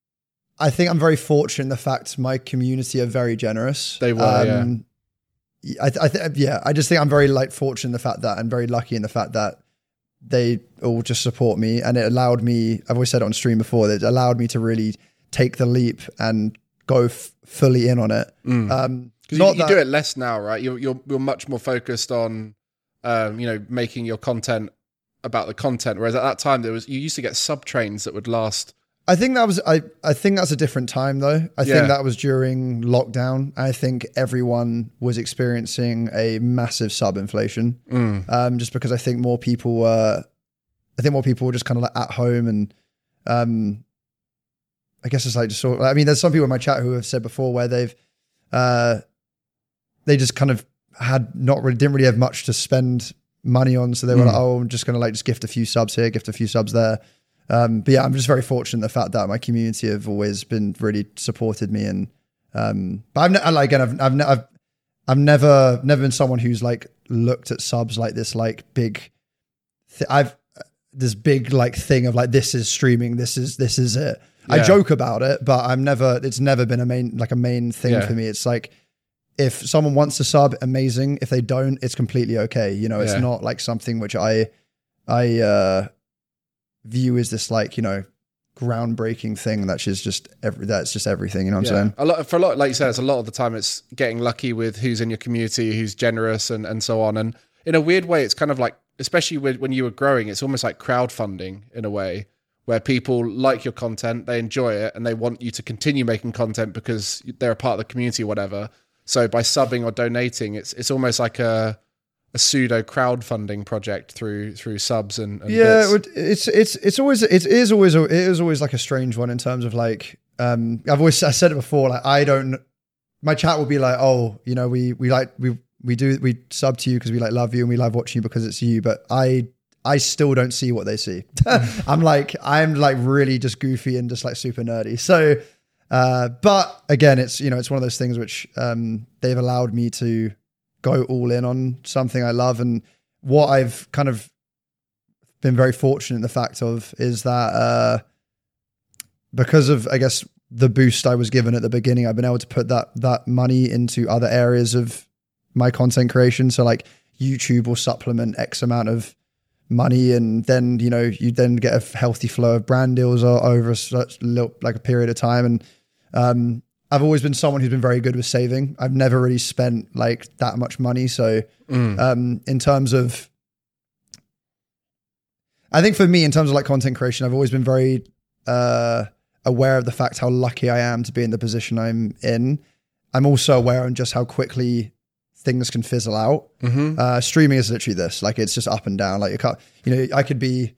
I think I'm very fortunate in the fact my community are very generous. They were, um, yeah. I, th- I th- yeah, I just think I'm very like fortunate in the fact that I'm very lucky in the fact that they all just support me, and it allowed me. I've always said it on stream before. That it allowed me to really take the leap and go f- fully in on it. Mm. Um, Because not you, you that- do it less now, right? You're you're, you're much more focused on, um, you know, making your content about the content. Whereas at that time, there was you used to get sub trains that would last. I think that was I, I think that's a different time though. I Yeah. think that was during lockdown. I think everyone was experiencing a massive sub inflation. Mm. Um, just because I think more people were I think more people were just kind of like at home, and um I guess it's like just sort of, I mean, there's some people in my chat who have said before where they've, uh, they just kind of had not really, didn't really have much to spend money on. So they were Mm. like, oh, I'm just going to like just gift a few subs here, gift a few subs there. Um, but yeah, I'm just very fortunate the fact that my community have always been really supported me. And, um, but I've, ne- I, like, again, I've, I've, ne- I've, I've never, never been someone who's like looked at subs like this, like big, th- I've, this big like thing of like, this is streaming. This is, this is it. I Yeah. joke about it, but I'm never, it's never been a main, like a main thing Yeah. for me. It's like, if someone wants to sub, amazing. If they don't, it's completely okay. You know, it's Yeah. not like something which I, I, uh, view as this like, you know, groundbreaking thing that's just, just every, that's just everything. You know what I'm saying? A lot for a lot, like you said, it's a lot of the time it's getting lucky with who's in your community, who's generous, and and so on. And in a weird way, it's kind of like, especially with, when you were growing, it's almost like crowdfunding in a way, where people like your content, they enjoy it, and they want you to continue making content because they're a part of the community or whatever. So by subbing or donating, it's it's almost like a a pseudo crowdfunding project through through subs and, and Yeah, bits. it would- it's it's it's always it is always a, it is always like a strange one in terms of like um I've always I said it before, like I don't, my chat will be like, oh, you know, we we like we we do we sub to you because we like love you and we love watching you because it's you, but I I still don't see what they see. I'm like I'm like really just goofy and just like super nerdy. So uh but again, it's, you know, it's one of those things which um they've allowed me to go all in on something I love. And what I've kind of been very fortunate in the fact of is that uh, because of, I guess, the boost I was given at the beginning, I've been able to put that that money into other areas of my content creation. So like YouTube will supplement X amount of money, and then, you know, you then get a healthy flow of brand deals o- over a such little, like a period of time. And um, I've always been someone who's been very good with saving. I've never really spent like that much money. So Mm. um, in terms of, I think for me, in terms of like content creation, I've always been very uh, aware of the fact how lucky I am to be in the position I'm in. I'm also aware of just how quickly things can fizzle out. Mhm. Uh, streaming is literally this, like it's just up and down. Like you can't, you know, I could be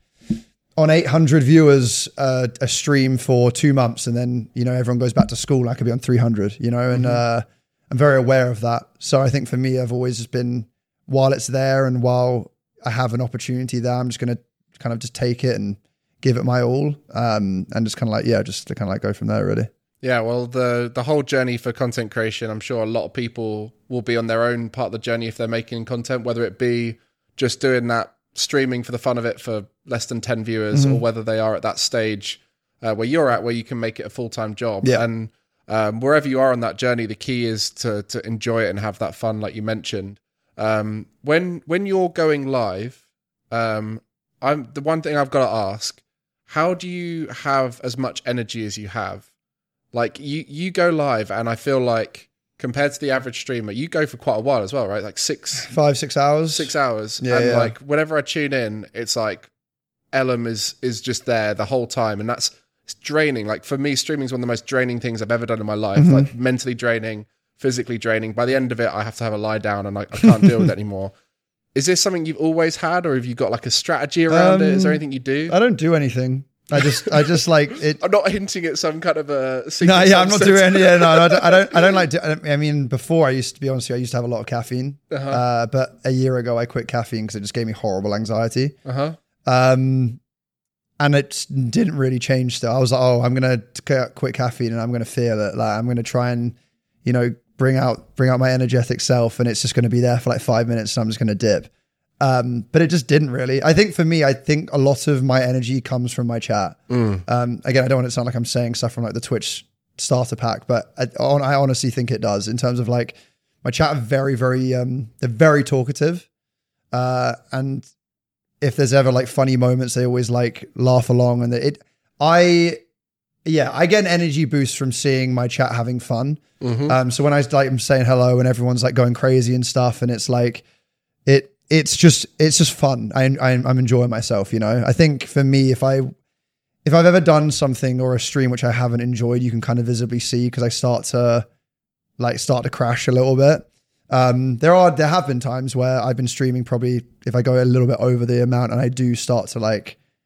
on eight hundred viewers uh, a stream for two months, and then, you know, everyone goes back to school, and I could be on three hundred, you know, and uh, I'm very aware of that. So I think for me, I've always just been, while it's there and while I have an opportunity there, I'm just going to kind of just take it and give it my all, um, and just kind of like, yeah, just to kind of like go from there, really. Yeah, well, the the whole journey for content creation, I'm sure a lot of people will be on their own part of the journey if they're making content, whether it be just doing that streaming for the fun of it for less than ten viewers, Mhm. or whether they are at that stage uh, where you're at, where you can make it a full-time job. Yeah. And um, wherever you are on that journey, the key is to to enjoy it and have that fun, like you mentioned. Um, when when you're going live, um, I'm the one thing I've got to ask: how do you have as much energy as you have? Like you, you go live, and I feel like compared to the average streamer, you go for quite a while as well, right? Like six, Five, six hours. six hours, Yeah, and yeah. like whenever I tune in, it's like Ellum is is just there the whole time, and that's it's draining. Like for me, streaming is one of the most draining things I've ever done in my life. Mhm. Like mentally draining, physically draining. By the end of it, I have to have a lie down, and I, I can't deal with it anymore. Is this something you've always had, or have you got like a strategy around it? Is there Um, anything you do? I don't do anything. I just, I just like it. I'm not hinting at some kind of a secret No, yeah, I'm not substance. doing any. Yeah, no, I don't. I don't. I don't like. Do, I mean, before I used to be honest with you, I used to have a lot of caffeine. Uh-huh. Uh, but a year ago, I quit caffeine because it just gave me horrible anxiety. Uh-huh. Um, and it didn't really change. Still, I was like, oh, I'm gonna c- quit caffeine, and I'm gonna feel it. Like I'm gonna try and, you know, bring out bring out my energetic self, and it's just gonna be there for like five minutes, and I'm just gonna dip. Um, but it just didn't really. I think for me, I think a lot of my energy comes from my chat. Mm. Um, again, I don't want it to sound like I'm saying stuff from like the Twitch starter pack, but I, I honestly think it does in terms of like my chat are very, very, um, they're very talkative. Uh, and if there's ever like funny moments, they always like laugh along, and it, I, yeah, I get an energy boost from seeing my chat having fun. Mhm. Um, so when I like I'm saying hello and everyone's like going crazy and stuff, and it's like, it, it's just, it's just fun. I, I, I'm enjoying myself, you know. I think for me, if I, if I've ever done something or a stream which I haven't enjoyed, you can kind of visibly see because I start to, like, start to crash a little bit. Um, there are, there have been times where I've been streaming probably if I go a little bit over the amount, and I do start to like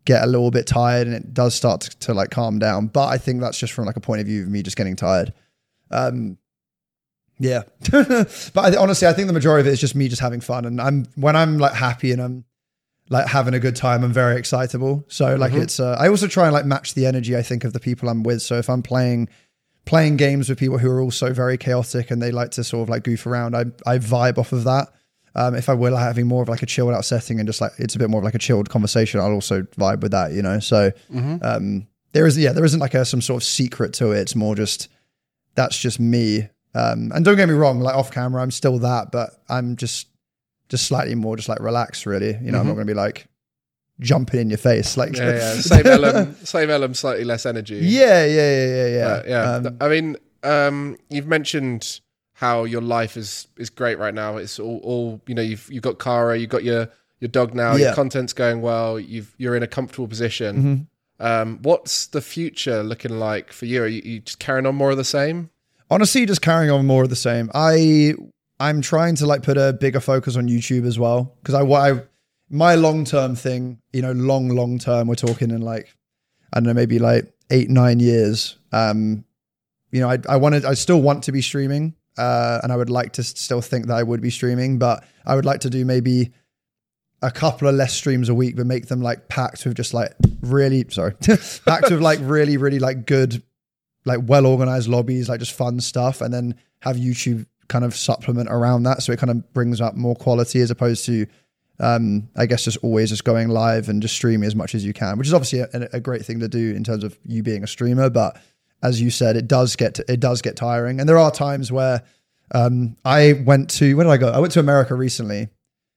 get a little bit tired and it does start to, to like calm down. But I think that's just from like a point of view of me just getting tired. Um, yeah. But I, honestly, I think the majority of it is just me just having fun. And I'm, when I'm like happy and I'm like having a good time, I'm very excitable. So like mm-hmm. it's, uh, I also try and like match the energy, I think, of the people I'm with. So if I'm playing, playing games with people who are also very chaotic and they like to sort of like goof around, I, I vibe off of that. Um, if I were having more of like a chilled out setting and just like, it's a bit more of like a chilled conversation, I'll also vibe with that, you know? So, mm-hmm. um, there is, yeah, there isn't like a, some sort of secret to it. It's more just, that's just me. Um, and don't get me wrong, like off camera, I'm still that, but I'm just, just slightly more just like relaxed really. You know, mm-hmm. I'm not going to be like jumping in your face. Like, yeah, yeah. Same element, same element, slightly less energy. Yeah, yeah, yeah, yeah, yeah. Uh, yeah. Um, I mean, um, you've mentioned how your life is is great right now. It's all, all you know. You've you've got Kara, you've got your your dog now. Yeah. Your content's going well. You've you're in a comfortable position. Mm-hmm. Um, what's the future looking like for you? Are you, you just carrying on more of the same? Honestly, just carrying on more of the same. I I'm trying to like put a bigger focus on YouTube as well because I what I my long term thing. You know, long long term. We're talking in like I don't know, maybe like eight nine years. Um, you know, I I wanted I still want to be streaming. Uh, and I would like to still think that I would be streaming, but I would like to do maybe a couple of less streams a week, but make them like packed with just like really, sorry, packed with like really, really like good, like well-organized lobbies, like just fun stuff. And then have YouTube kind of supplement around that. So it kind of brings up more quality as opposed to, um, I guess just always just going live and just streaming as much as you can, which is obviously a, a great thing to do in terms of you being a streamer. But as you said, it does get to, it does get tiring, and there are times where um, I went to where did I go? I went to America recently,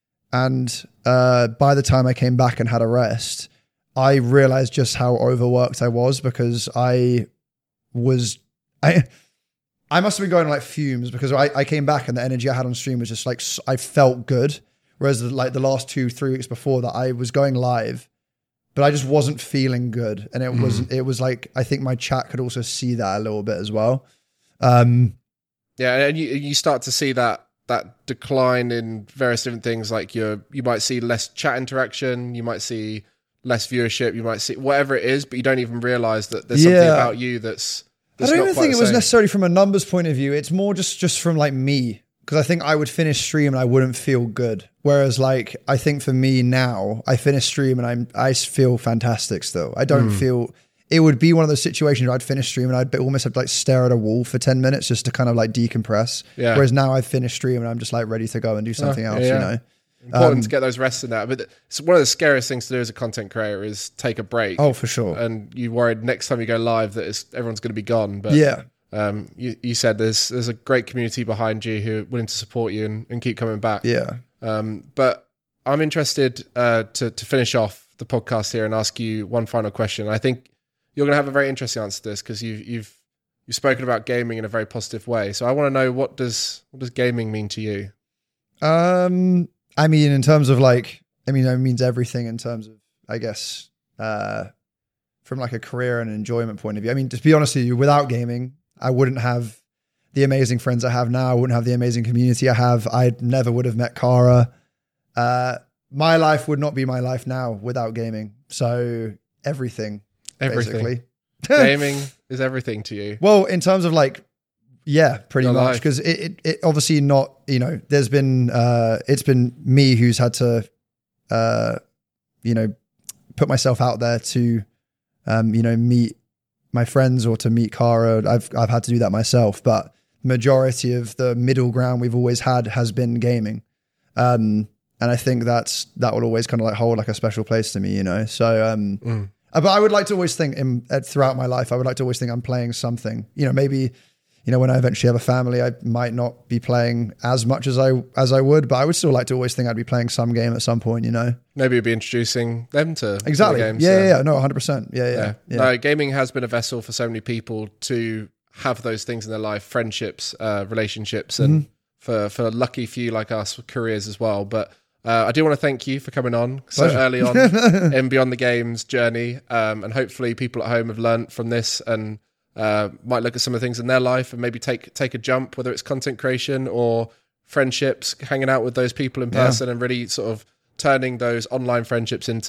and uh, by the time I came back and had a rest, I realized just how overworked I was because I was I I must have been going like fumes because I, I came back and the energy I had on stream was just like I felt good, whereas like the last two three weeks before that I was going live. But I just wasn't feeling good. And it mm. was, it was like, I think my chat could also see that a little bit as well. Um, yeah. And you, you start to see that, that decline in various different things. Like you're, you might see less chat interaction. You might see less viewership. You might see whatever it is, but you don't even realize that there's yeah. something about you that's, that's I don't not even quite think the it was same. necessarily from a numbers point of view. It's more just, just from like me. Because I think I would finish stream and I wouldn't feel good. Whereas like, I think for me now, I finish stream and I'm, I feel fantastic still. I don't mm. feel, it would be one of those situations where I'd finish stream and I'd almost have to like stare at a wall for ten minutes just to kind of like decompress. Yeah. Whereas now I've finished stream and I'm just like ready to go and do something oh, else, yeah. you know. Important um, to um, get those rests in that. But it's one of the scariest things to do as a content creator is take a break. Oh, for sure. And you worried next time you go live that it's, everyone's going to be gone. But yeah. Um, you, you said there's there's a great community behind you who are willing to support you and, and keep coming back. Yeah. Um, but I'm interested uh, to to finish off the podcast here and ask you one final question. I think you're going to have a very interesting answer to this because you've you've you've spoken about gaming in a very positive way. So I want to know what does what does gaming mean to you? Um, I mean, in terms of like, I mean, it means everything in terms of, I guess, uh, from like a career and enjoyment point of view. I mean, to be honest with you, without gaming, I wouldn't have the amazing friends I have now. I wouldn't have the amazing community I have. I never would have met Kara. Uh, my life would not be my life now without gaming. So everything, everything. basically. Gaming is everything to you. Well, in terms of like, yeah, pretty Your much. Because it, it, it obviously not, you know, there's been, uh, it's been me who's had to, uh, you know, put myself out there to, um, you know, meet my friends or to meet Kara. I've I've had to do that myself, but the majority of the middle ground we've always had has been gaming. Um, and I think that's, that will always kind of like hold like a special place to me, you know? So, um, mm. but I would like to always think in, uh, throughout my life, I would like to always think I'm playing something, you know, maybe, you know, when I eventually have a family, I might not be playing as much as I, as I would, but I would still like to always think I'd be playing some game at some point, you know? Maybe you'd be introducing them to exactly. the games. Yeah, so. yeah, yeah, no, one hundred percent. Yeah, yeah, yeah. yeah. No, gaming has been a vessel for so many people to have those things in their life, friendships, uh, relationships, and mm-hmm. for, for lucky few like us, careers as well. But uh, I do want to thank you for coming on so Pleasure. early on in Beyond the Games journey. Um, and hopefully people at home have learned from this and uh, might look at some of the things in their life and maybe take take a jump, whether it's content creation or friendships, hanging out with those people in person yeah. and really sort of turning those online friendships into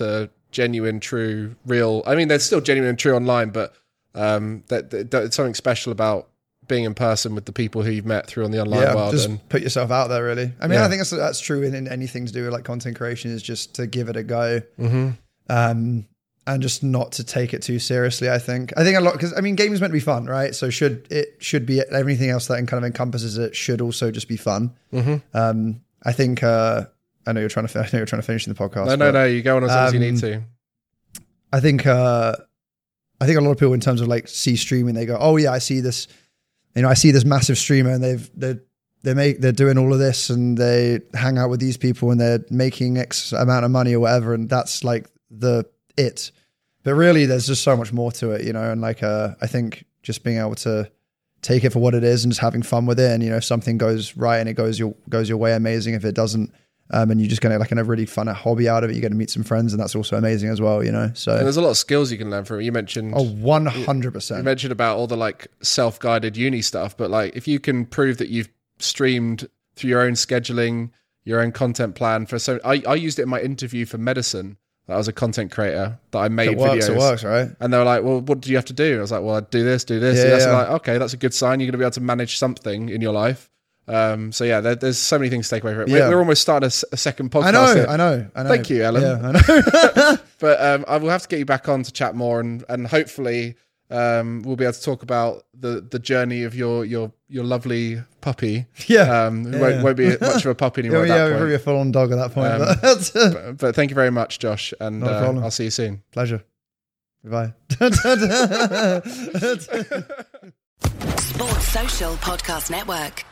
genuine, true, real. I mean, there's still genuine and true online, but um, that, that, that it's something special about being in person with the people who you've met through on the online yeah, world. just and put yourself out there, really. I mean, Yeah. I think that's, that's true in, in anything to do with like content creation, is just to give it a go. Mhm. Um, and just not to take it too seriously. I think, I think a lot, because I mean, gaming is meant to be fun, right? So should it should be everything else that kind of encompasses it should also just be fun. Mm-hmm. Um, I think, uh, I know you're trying to, I know you're trying to finish the podcast. no, no, but, no. You go on as long as you need um, to. I think, uh, I think a lot of people in terms of like see streaming, they go, oh yeah, I see this, you know, I see this massive streamer and they've, they're, they make, they're doing all of this and they hang out with these people and they're making X amount of money or whatever. And that's like the, it, but really there's just so much more to it, you know? And like, uh, I think just being able to take it for what it is and just having fun with it. And, you know, if something goes right and it goes your, goes your way, amazing. If it doesn't, um, and you just get like a really fun hobby out of it, you get to meet some friends and that's also amazing as well, you know? So And there's a lot of skills you can learn from it. You mentioned oh, one hundred You percent. mentioned about all the like self-guided uni stuff, but like if you can prove that you've streamed through your own scheduling, your own content plan for so I, I used it in my interview for medicine. That I was a content creator that I made It works, videos. it works, right? And they were like, well, what do you have to do? And I was like, well, I do this, do this. Yeah, do this. yeah. And I'm like, okay, that's a good sign. You're going to be able to manage something in your life. Um, so yeah, there, there's so many things to take away from it. Yeah. We're, we're almost starting a, s- a second podcast. I know, here. I know, I know. Thank you, Ellen. Yeah, I know. But um, I will have to get you back on to chat more, and and hopefully um, we'll be able to talk about the the journey of your your your lovely puppy. Yeah. um, who Yeah, won't, yeah. won't be much of a puppy anymore. yeah, at yeah, that we're point. probably a full-on dog at that point. Um, but that's a But, but thank you very much, Josh, and Not a uh, problem. I'll see you soon. pleasure. Goodbye. Sports Social Podcast Network.